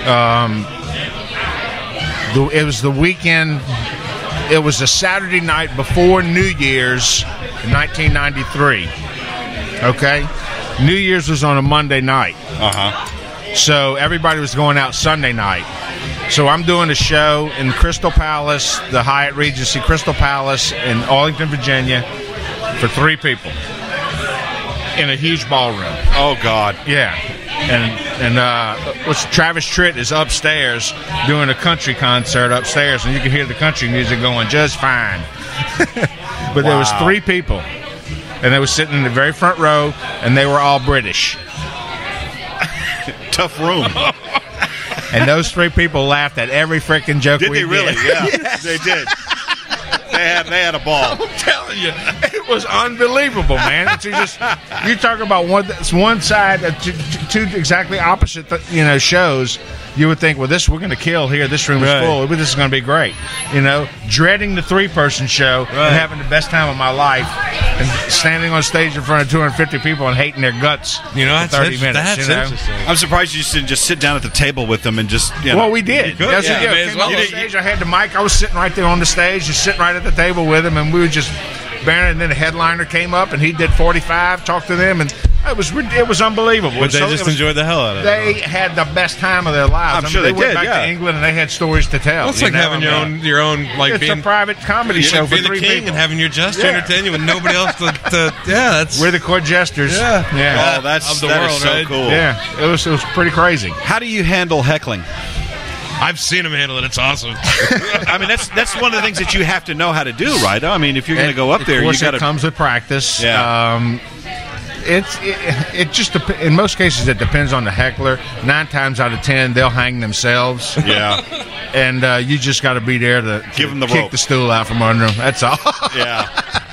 It was the weekend. It was a Saturday night before New Year's in 1993. Okay? New Year's was on a Monday night. So everybody was going out Sunday night. So I'm doing a show in Crystal Palace, the Hyatt Regency Crystal Palace in Arlington, Virginia, for 3 people in a huge ballroom. Oh, God. Yeah. And Travis Tritt is upstairs doing a country concert upstairs, and you can hear the country music going just fine. But there was 3 people, and they were sitting in the very front row, and they were all British. Tough room. And those 3 people laughed at every freaking joke we did. Did they really? Yeah, they did. They had a ball. I'm telling you, it was unbelievable, man. It's just you talk about one side, two exactly opposite, shows. You would think, well, we're going to kill here. This room is full. This is going to be great. Dreading the 3-person show and having the best time of my life, and standing on stage in front of 250 people and hating their guts. For 30 minutes. That's interesting. I'm surprised you didn't just sit down at the table with them and just. Well, we did. Came up on stage. I had the mic. I was sitting right there on the stage, just sitting right at the table with him, and we were just. And then the headliner came up and he did 45, talked to them, and it was unbelievable. But they just enjoyed the hell out of it. They had the best time of their lives. I'm sure they went did. back to England and they had stories to tell. Well, it's like having your own like it's being a private comedy show for being 3 the king people and having your jester entertain you with nobody else that's we're the court jesters. Oh, that's of the that world, is so right? cool. Yeah, it was pretty crazy. How do you handle heckling? I've seen him handle it. It's awesome. I mean, that's one of the things that you have to know how to do, right? I mean, if you're going to go up there, you got to. It comes with practice. Yeah. It just in most cases it depends on the heckler. 9 times out of 10 they'll hang themselves. Yeah. And you just got to be there to give them the kick rope. the stool out from under them. That's all. Yeah.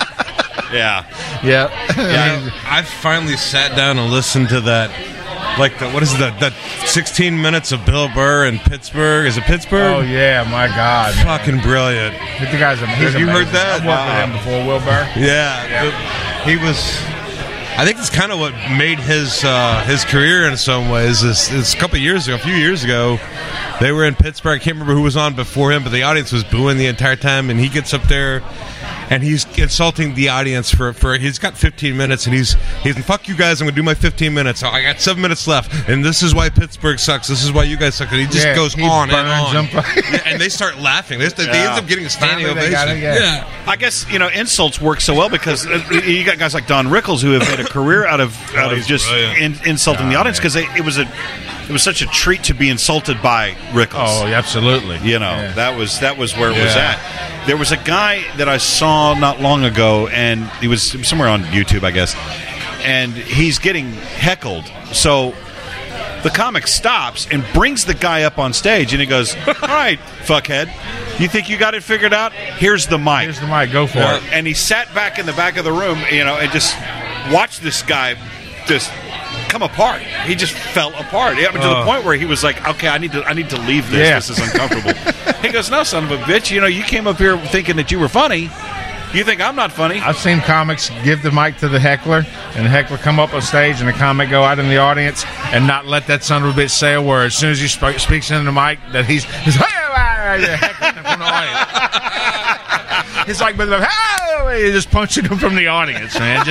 I finally sat down and listened to that. Like what is that 16 minutes of Bill Burr in Pittsburgh? Is it Pittsburgh? Oh yeah, my God! Fucking brilliant. The guy's amazing. Have you heard that? I've worked with him before, Will Burr. Yeah. He was. I think it's kind of what made his career in some ways. Is a few years ago, they were in Pittsburgh. I can't remember who was on before him, but the audience was booing the entire time, and he gets up there. And he's insulting the audience for he's got 15 minutes, and he's fuck you guys, I'm going to do my 15 minutes. I got 7 minutes left, and this is why Pittsburgh sucks. This is why you guys suck. And he just goes on and on. And they start laughing. They end up getting a standing ovation. Yeah. I guess, insults work so well because you got guys like Don Rickles who have made a career out of just insulting the audience because it was such a treat to be insulted by Rickles. Oh, absolutely. That was where it was at. There was a guy that I saw not long ago, and he was somewhere on YouTube, I guess, and he's getting heckled. So the comic stops and brings the guy up on stage, and he goes, all right, fuckhead, you think you got it figured out? Here's the mic. Here's the mic. Go for it. And he sat back in the back of the room, and just watched this guy just come apart. He just fell apart. To the point where he was like, okay, I need to leave this. Yeah. This is uncomfortable. He goes, no, son of a bitch, you came up here thinking that you were funny. You think I'm not funny? I've seen comics give the mic to the heckler, and the heckler come up on stage, and the comic go out in the audience and not let that son of a bitch say a word. As soon as he speaks into the mic, that he's heckling him from the audience. It's like, he's just punching him from the audience, man.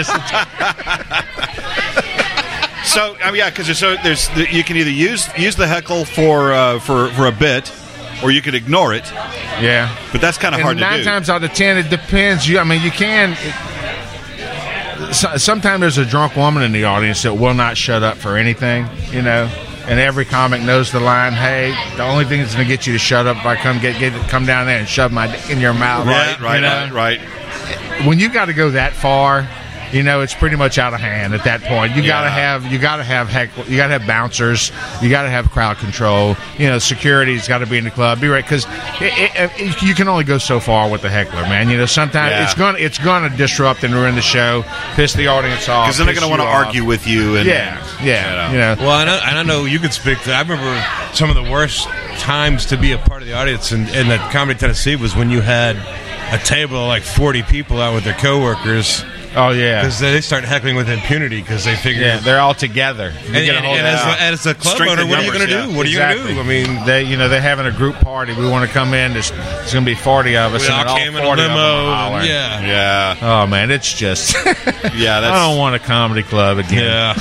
So because there's you can either use the heckle for a bit, or you could ignore it. Yeah, but that's kind of hard to do. 9 times out of 10, it depends. You can. Sometimes there's a drunk woman in the audience that will not shut up for anything, And every comic knows the line. Hey, the only thing that's going to get you to shut up if I come down there and shove my dick in your mouth. Right. When you got to go that far. It's pretty much out of hand at that point. You gotta have bouncers, you gotta have crowd control. Security's got to be in the club. Be right, because you can only go so far with the heckler, man. Sometimes it's gonna disrupt and ruin the show, piss the audience off. Because then they're gonna want to argue with you. And, Well, I know you could speak to. I remember some of the worst times to be a part of the audience in that Comedy Tennessee was when you had a table of like 40 people out with their coworkers. Oh yeah, because they start heckling with impunity because they figure they're all together. As a club owner, what are you going to do? What are you going to do? I mean, they're having a group party. We want to come in. There's going to be 40 of us. We all came in a limo. Yeah. Oh man, it's just. I don't want a comedy club again. Yeah.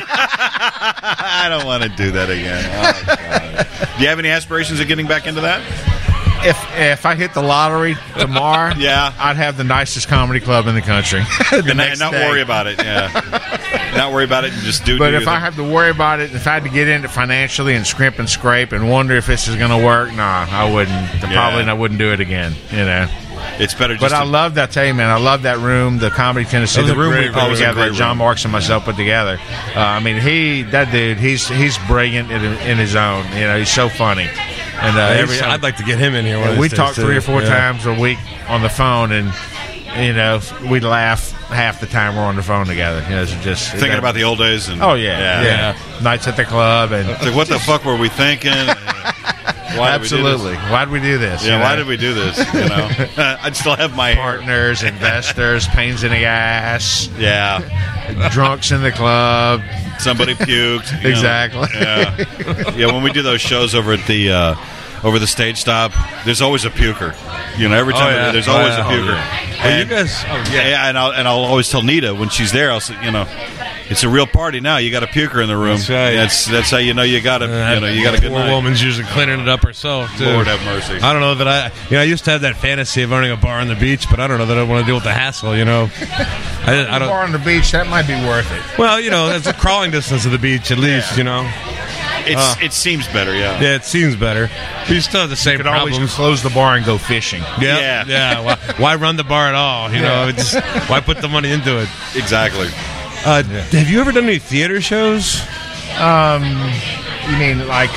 I don't want to do that again. Oh, God. Do you have any aspirations of getting back into that? If I hit the lottery tomorrow, I'd have the nicest comedy club in the country. And not worry about it. Yeah, not worry about it and just do. But if I have to worry about it, if I had to get into it financially and scrimp and scrape and wonder if this is going to work, I wouldn't. Probably I wouldn't do it again. It's better. But I love that. Tell you, man, I love that room, the Comedy Tennessee, the room we put together, that John Marks and myself put together. That dude, he's brilliant in his own. He's so funny. And I'd like to get him in here. One of we these talk days, 3 or too. 4 times a week on the phone, and we laugh half the time we're on the phone together. It's just Thinking about the old days. And, Oh yeah. Nights at the club and It's like, what the fuck were we thinking? Why absolutely. Why'd we do this? Yeah, why did we do this? I'd still have my Partners, investors, pains in the ass, Yeah, drunks in the club. somebody puked. you know. Exactly. Yeah, when we do those shows over at the stage stop, there's always a puker. Every time there's always a puker. Well, you guys, Yeah, and I'll always tell Nita when she's there. I'll say, it's a real party now. You got a puker in the room. That's right. That's how you know you got a you got a good poor night. woman's usually cleaning it up herself too. Lord have mercy. I don't know that I used to have that fantasy of owning a bar on the beach, but I don't know that I want to deal with the hassle. I don't. Bar on the beach, that might be worth it. Well, it's a crawling distance of the beach at least. It seems better. Yeah. Yeah, it seems better. But you still have the same You could always problems. close the bar and go fishing. Yeah. Why run the bar at all? Why put the money into it? Exactly. Have you ever done any theater shows? You mean like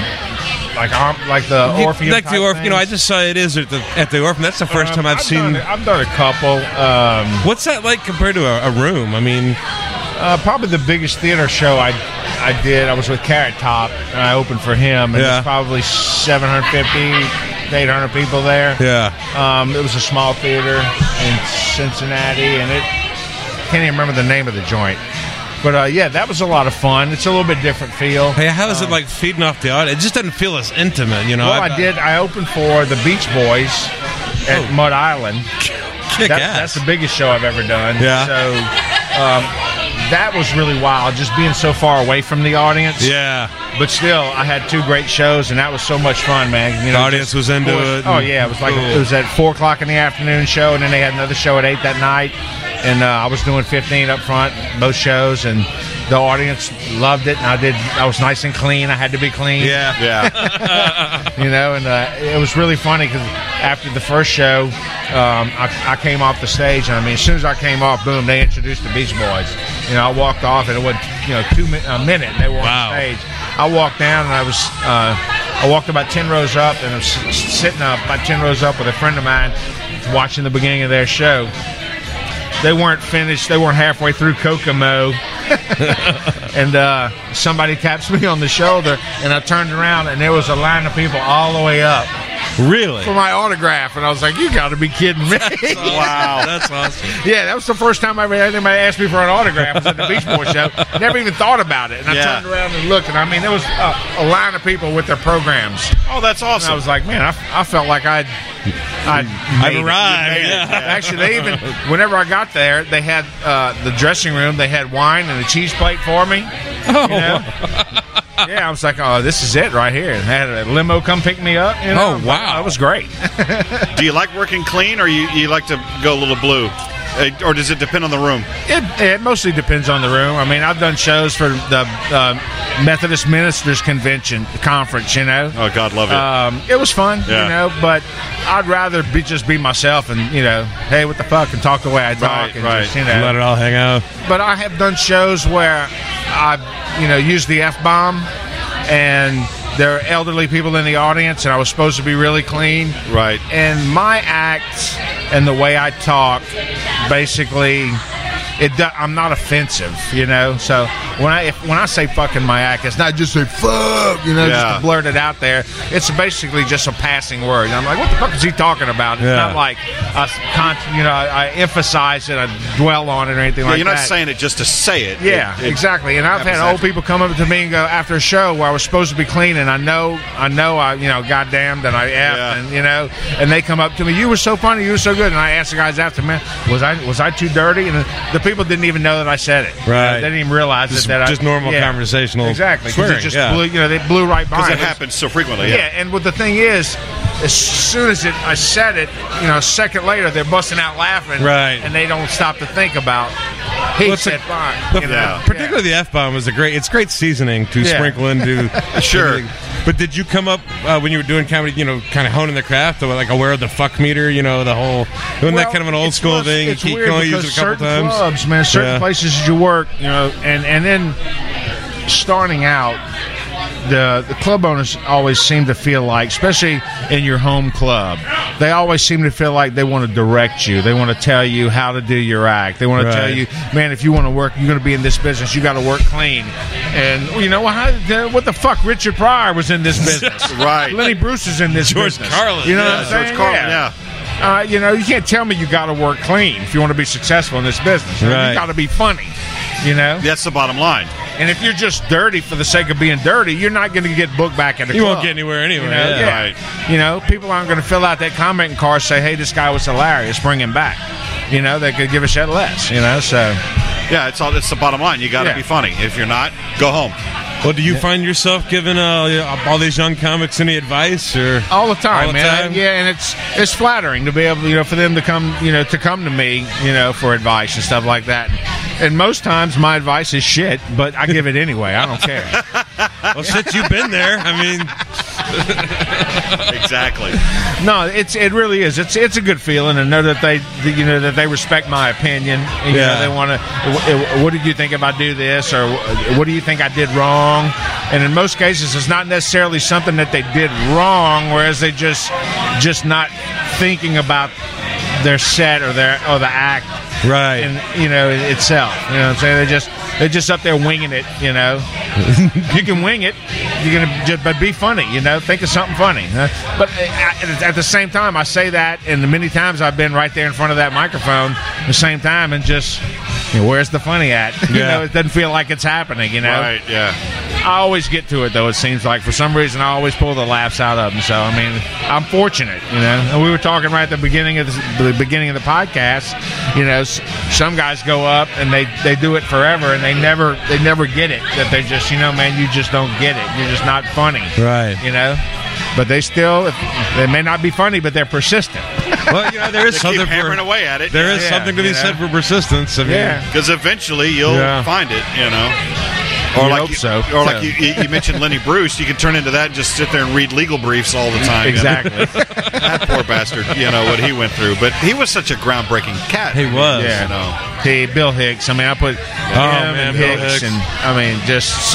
the Orpheum? Like the Orpheum. I just saw it is at the Orpheum. That's the first time I've seen. I've done a couple. What's that like compared to a room? I mean, probably the biggest theater show I did. I was with Carrot Top, and I opened for him. And there's probably 750 to 800 people there. yeah. It was a small theater in Cincinnati, and can't even remember the name of the joint. But that was a lot of fun. It's a little bit different feel. Hey, how is it like feeding off the audience? It just doesn't feel as intimate, Well, I opened for the Beach Boys at Mud Island. That's the biggest show I've ever done. Yeah. So that was really wild, just being so far away from the audience. Yeah. But still, I had 2 great shows, and that was so much fun, man. The audience was into it. Oh yeah, it was like it was at 4:00 in the afternoon show, and then they had another show at 8 that night. And I was doing 15 up front, both shows, and the audience loved it. And I was nice and clean. I had to be clean. Yeah. And it was really funny because after the first show, I came off the stage, and as soon as I came off, boom, they introduced the Beach Boys. I walked off, and it was a minute, and they were on stage. I walked down, and I walked about 10 rows up, and I was sitting up about 10 rows up with a friend of mine watching the beginning of their show. They weren't finished. They weren't halfway through Kokomo. And somebody taps me on the shoulder, and I turned around, and there was a line of people all the way up Really? for my autograph. And I was like, you got to be kidding me. Wow. That's awesome. Yeah, that was the first time I ever had anybody ask me for an autograph. Was at the Beach Boys show. Never even thought about it. And I turned around and looked, and there was a line of people with their programs. Oh, that's awesome. And I was like, man, I felt like I'd I've arrived. Yeah. Actually, they even, whenever I got there, they had the dressing room. They had wine and a cheese plate for me. Yeah, I was like, oh, this is it right here. And they had a limo come pick me up. Oh, wow. That was great. Do you like working clean, or you like to go a little blue? Or does it depend on the room? It mostly depends on the room. I've done shows for the Methodist Ministers Conference, Oh, God love it. It was fun, Yeah. but I'd rather just be myself and, hey, what the fuck, and talk the way I talk. Right, and right. just, Let it all hang out. But I have done shows where I've, used the F-bomb, and there are elderly people in the audience, and I was supposed to be really clean. Right. And my act and the way I talk, basically, I'm not offensive, So when I say fuck in my act, it's not just say fuck, just to blurt it out there. It's basically just a passing word. And I'm like, what the fuck is he talking about? It's not like I emphasize it, I dwell on it or anything like that. You're not saying it just to say it. Yeah, exactly. And I've had old people come up to me and go after a show where I was supposed to be clean, and I know, goddamn that I effed, and and they come up to me, you were so funny, you were so good, and I asked the guys after, man, was I too dirty? And the people didn't even know that I said it. Right. They didn't even realize that just normal conversational exactly. swearing. It just blew, they blew right by. Because it us. happens so frequently. Yeah, and what the thing is, as soon as I said it, a second later, they're busting out laughing, Right. And they don't stop to think about. He said fine. Particularly the F-bomb was it's great seasoning to sprinkle into. Sure. Everything. But did you come up when you were doing comedy, kind of honing the craft, or like aware of the fuck meter, the whole, wasn't that kind of an old school thing? It's you weird can only because use it a couple certain times. clubs, man, certain places you work, and then starting out, the club owners always seem to feel like, especially in your home club, they always seem to feel like they want to direct you. They want to tell you how to do your act. They want to tell you, man, if you want to work, you're going to be in this business, you got to work clean. And what the fuck? Richard Pryor was in this business. Right. Lenny Bruce is in this George business. Carlin. You know Yeah, what I'm saying? George Carlin, yeah. You can't tell me you got to work clean if you want to be successful in this business. Right. You got to be funny. You know. That's the bottom line. And if you're just dirty for the sake of being dirty, you're not going to get booked back at the club. You won't get anywhere anyway. You know? Yeah. Right. You know, people aren't going to fill out that commenting card, say, "Hey, this guy was hilarious. Bring him back." You know, they could give a shit less. You know, so Yeah, it's the bottom line. You got to Yeah. be funny. If you're not, go home. Well, do you find yourself giving all these young comics any advice, or all the time, All the man. time? Yeah, and it's flattering to be able, for them to come, to come to me, for advice and stuff like that. And most times my advice is shit, but I give it anyway. I don't care. well, shit, you've been there. I mean, Exactly. No, it really is. It's a good feeling to know that they respect my opinion. And, they want to. What did you think if I do this, or what do you think I did wrong? And in most cases, it's not necessarily something that they did wrong, whereas they just not thinking about their set or the act, right? And itself. You know what I'm saying? They're just up there winging it. You can wing it. But be funny. Think of something funny. But at the same time, I say that, and the many times I've been right there in front of that microphone at the same time, and just where's the funny at? It doesn't feel like it's happening. Right. Yeah. I always get to it, though. It seems like for some reason I always pull the laughs out of them. So I mean, I'm fortunate, And we were talking right at the beginning of the podcast. Some guys go up and they do it forever, and they never get it. That they just, man, you just don't get it. You're just not funny, Right. But they may not be funny, but they're persistent. Well, there is They something keep hammering away at it. There is Yeah, something to be said for persistence. I mean, Because eventually you'll find it, Or You like hope so. Or like you mentioned Lenny Bruce, you can turn into that and just sit there and read legal briefs all the time. Exactly. That poor bastard, what he went through. But he was such a groundbreaking cat. He was. Yeah. Hey, Bill Hicks. I mean, I put him and Bill Hicks, Hicks. and I mean, just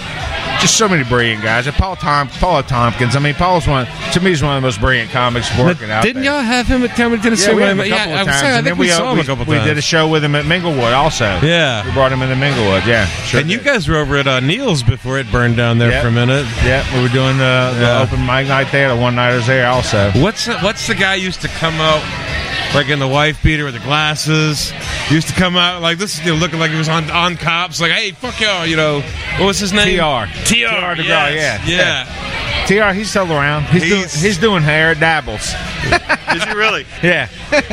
so many brilliant guys. And Paula Tompkins. I mean, Paul's to me is one of the most brilliant comics working out Didn't there. y'all have him at Comedy Tennessee? Yeah, we had him a couple of times. I And think then we saw him a couple we times. did a show with him at Minglewood also. Yeah. We brought him into Minglewood, yeah. Sure And you did. guys were over at Neil's before it burned down there Yep. for a minute. Yeah, we were doing the open mic night there, the one-nighters there also. What's the guy used to come out like in the wife beater with the glasses? He used to come out like this, looking like he was on Cops, like, hey, fuck y'all, what was his name? TR TR, yes. yeah. TR, he's still around. He's doing hair, dabbles. Is he really? Yeah.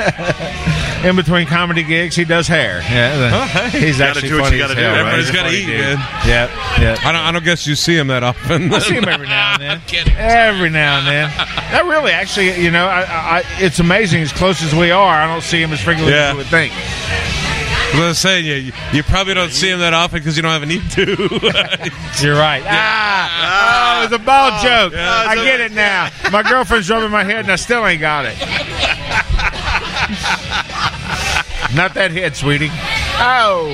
In between comedy gigs, he does hair. Yeah. He's Gotta actually do what funny you gotta as do, hell, right? Everybody's He's a gotta funny eat, dude. man. Yep. I don't guess you see him that often. I see him every now and then. I'm kidding. Every now and then. That really, actually, it's amazing. As close as we are, I don't see him as frequently as Yeah. you would think. I was saying, you probably don't see him that often because you don't have a need to. You're right. Oh, it's a ball joke. yeah, I get it now. My girlfriend's rubbing my head, and I still ain't got it. Not that head, sweetie. Oh,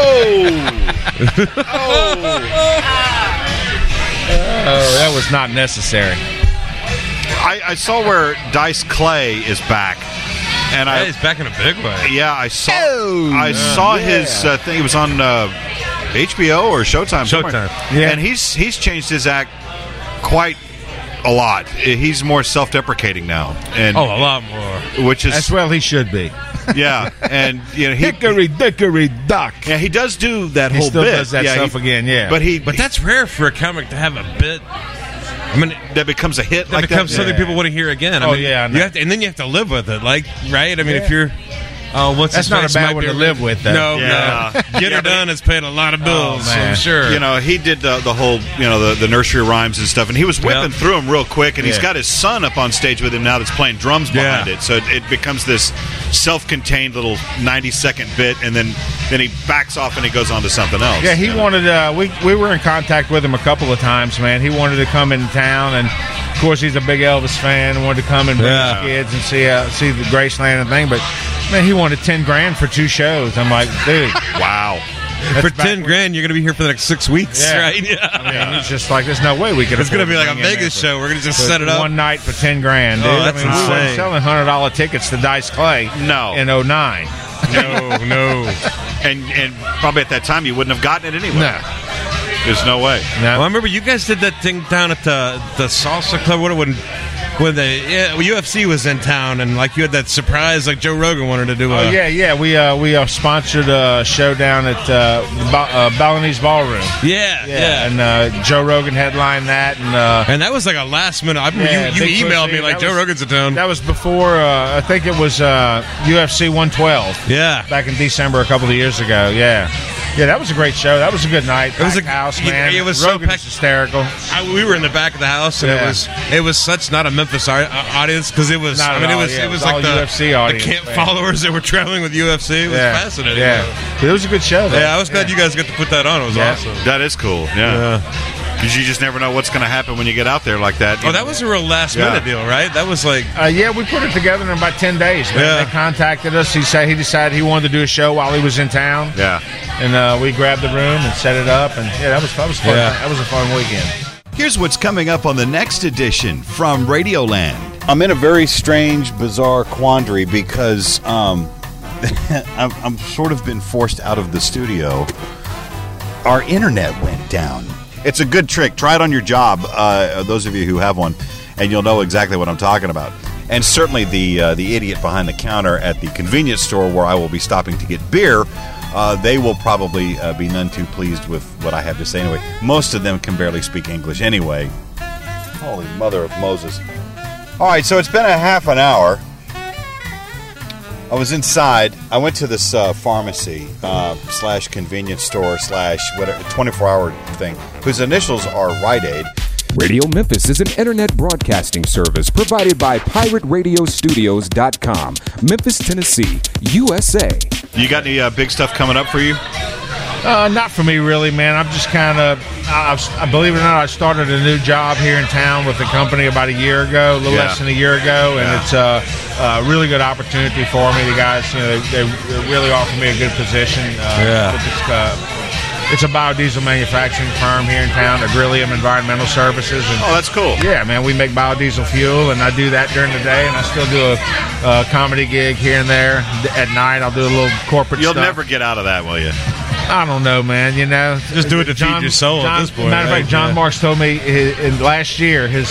that was not necessary. I saw where Dice Clay is back. And Yeah, he's back in a big way. Yeah, I saw his thing. It was on HBO or Showtime. somewhere. Yeah. And he's changed his act quite a lot. He's more self-deprecating now, and A lot more. which is As well, he should be. yeah. And Hickory dickory dock. yeah, he does do that He whole still bit. does that yeah, stuff again. Yeah, But that's rare for a comic to have a bit. I mean, that becomes a hit. that like becomes that. something people want to hear again. I mean, yeah, I know. you have to, and then you have to live with it, like, right? I mean, if you're, what's That's his not face? a bad Might one be to live with, though. No, Yeah. no. Get Yeah, Her but Done has paid a lot of bills, man. I'm sure. You know, he did the whole, the nursery rhymes and stuff, and he was whipping Yeah. through them real quick, and he's Yeah. got his son up on stage with him now that's playing drums behind Yeah. it. So it becomes this self-contained little 90-second bit, and then he backs off and he goes on to something else. Yeah, he wanted. We were in contact with him a couple of times, man. He wanted to come in town, and of course he's a big Elvis fan. And wanted to come and bring Yeah. his kids and see the Graceland and thing. But man, he wanted $10,000 for 2 shows. I'm like, dude, Wow. For 10 grand, you're going to be here for the next 6 weeks, right? Yeah. I mean, it's just like there's no way we could. It's going to be like a Vegas show. We're going to just set it up one night for 10 grand. Dude. Oh, that's we weren't insane. selling $100 tickets to Dice Clay. No. In 09. No. And probably at that time you wouldn't have gotten it anyway. No. There's no way. No. Well, I remember you guys did that thing down at the Salsa Club. When the UFC was in town, and like you had that surprise, like Joe Rogan wanted to do. We sponsored a show down at Balinese Ballroom. Yeah. And Joe Rogan headlined that, And that was like a last minute. You Big emailed push. me like That Joe was- Rogan's in town. That was before. I think it was UFC 112. Yeah. Back in December a couple of years ago. Yeah, that was a great show. That was a good night. It was Packed a house, yeah, man. it was so Rogan was packed. hysterical. We were in the back of the house, and Yeah. it was such not a Memphis audience because it was. Not I mean, at all, it was all like the UFC audience, the camp man. followers that were traveling with UFC. It was fascinating. Yeah, but it was a good show. Though. Yeah, I was glad you guys got to put that on. It was awesome. That is cool. Yeah. Because you just never know what's going to happen when you get out there like that. Oh, that was a real last minute deal, right? That was like. We put it together in about 10 days. Man. Yeah. They contacted us. He decided he wanted to do a show while he was in town. Yeah. And we grabbed the room and set it up. And that was fun. Yeah. That was a fun weekend. Here's what's coming up on the next edition from Radioland. I'm in a very strange, bizarre quandary because I'm sort of been forced out of the studio. Our internet went down. It's a good trick. Try it on your job, those of you who have one, and you'll know exactly what I'm talking about. And certainly the idiot behind the counter at the convenience store where I will be stopping to get beer, they will probably be none too pleased with what I have to say anyway. Most of them can barely speak English anyway. Holy mother of Moses. All right, so it's been a half an hour. I was inside. I went to this pharmacy / convenience store / whatever 24-hour thing, whose initials are Rite Aid. Radio Memphis is an internet broadcasting service provided by PirateRadioStudios.com, Memphis, Tennessee, USA. You got any big stuff coming up for you? Not for me, really, man. I'm just kind of, I believe it or not, I started a new job here in town with the company about a year ago, a little less than a year ago, and it's a really good opportunity for me. The guys, they really offered me a good position. It's a biodiesel manufacturing firm here in town, Agrilium Environmental Services. And Oh, that's cool. yeah, man, we make biodiesel fuel, and I do that during the day, and I still do a comedy gig here and there. At night, I'll do a little corporate You'll stuff. never get out of that, will you? I don't know, man. Just do it to feed your soul at this point, Matter of right? fact, John Yeah. Marks told me in last year his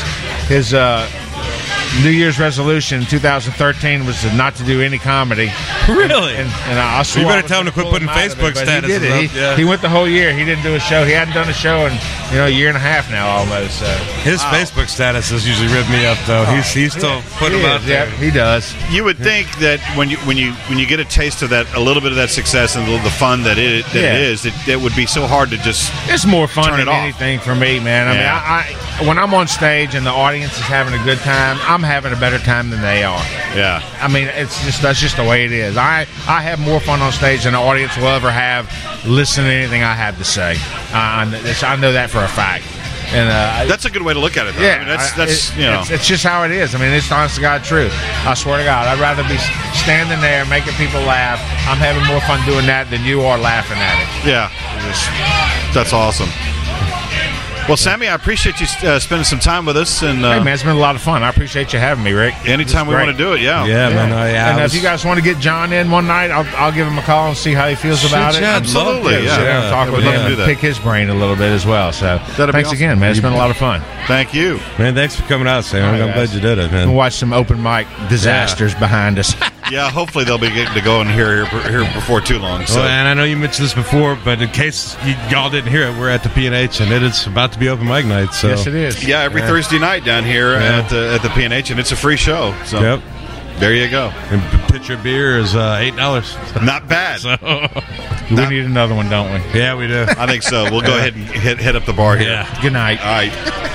New Year's resolution in 2013 was not to do any comedy. Really? And I swore You better I was tell him to gonna quit pull putting him out of it, Facebook but statuses He did it. up, yeah. He went the whole year. He didn't do a show. He hadn't done a show in a year and a half now, almost. So. His Facebook statuses usually rip me up, though. He's still putting He them out is, there. yeah, he does. You would think that when you get a taste of that, a little bit of that success and the fun that it is, it would be so hard to just. It's more fun Turn than it off. anything for me, man. I mean, I when I'm on stage and the audience is having a good time, I'm having a better time than they are. Yeah. I mean, that's just the way it is. I have more fun on stage than the audience will ever have listening to anything I have to say. I know that for a fact. And That's a good way to look at it, though. yeah, I mean, that's it's just how it is. I mean, it's honest to God truth. I swear to God, I'd rather be standing there making people laugh. I'm having more fun doing that than you are laughing at it. yeah. That's awesome. Well, Sammy, I appreciate you spending some time with us. And Hey, man, it's been a lot of fun. I appreciate you having me, Rick. anytime we It's great. want to do it, yeah. Yeah, man. And if you guys want to get John in one night, I'll give him a call and see how he feels about it. yeah, I'd love Absolutely, to. yeah. Sit down and talk Yeah, with we'd him love to do and that. pick his brain a little bit as well. So That'd be thanks awesome. again, man. It's been a lot of fun. Thank you. Man, thanks for coming out, Sam. All right, I'm glad guys. you did it, We'll man. watch some open mic disasters behind us. Yeah, hopefully they'll be getting to go and here before too long. So Well, and I know you mentioned this before, but in case y'all didn't hear it, we're at the P&H, and it is about to be open mic night. So. Yes, it is. yeah, every Thursday night down here Yeah. at the P&H, and it's a free show. So Yep. there you go. And a pitcher of beer is $8. Not bad. We need another one, don't we? Yeah, we do. I think so. We'll go ahead and hit up the bar here. Yeah. Good night. All right.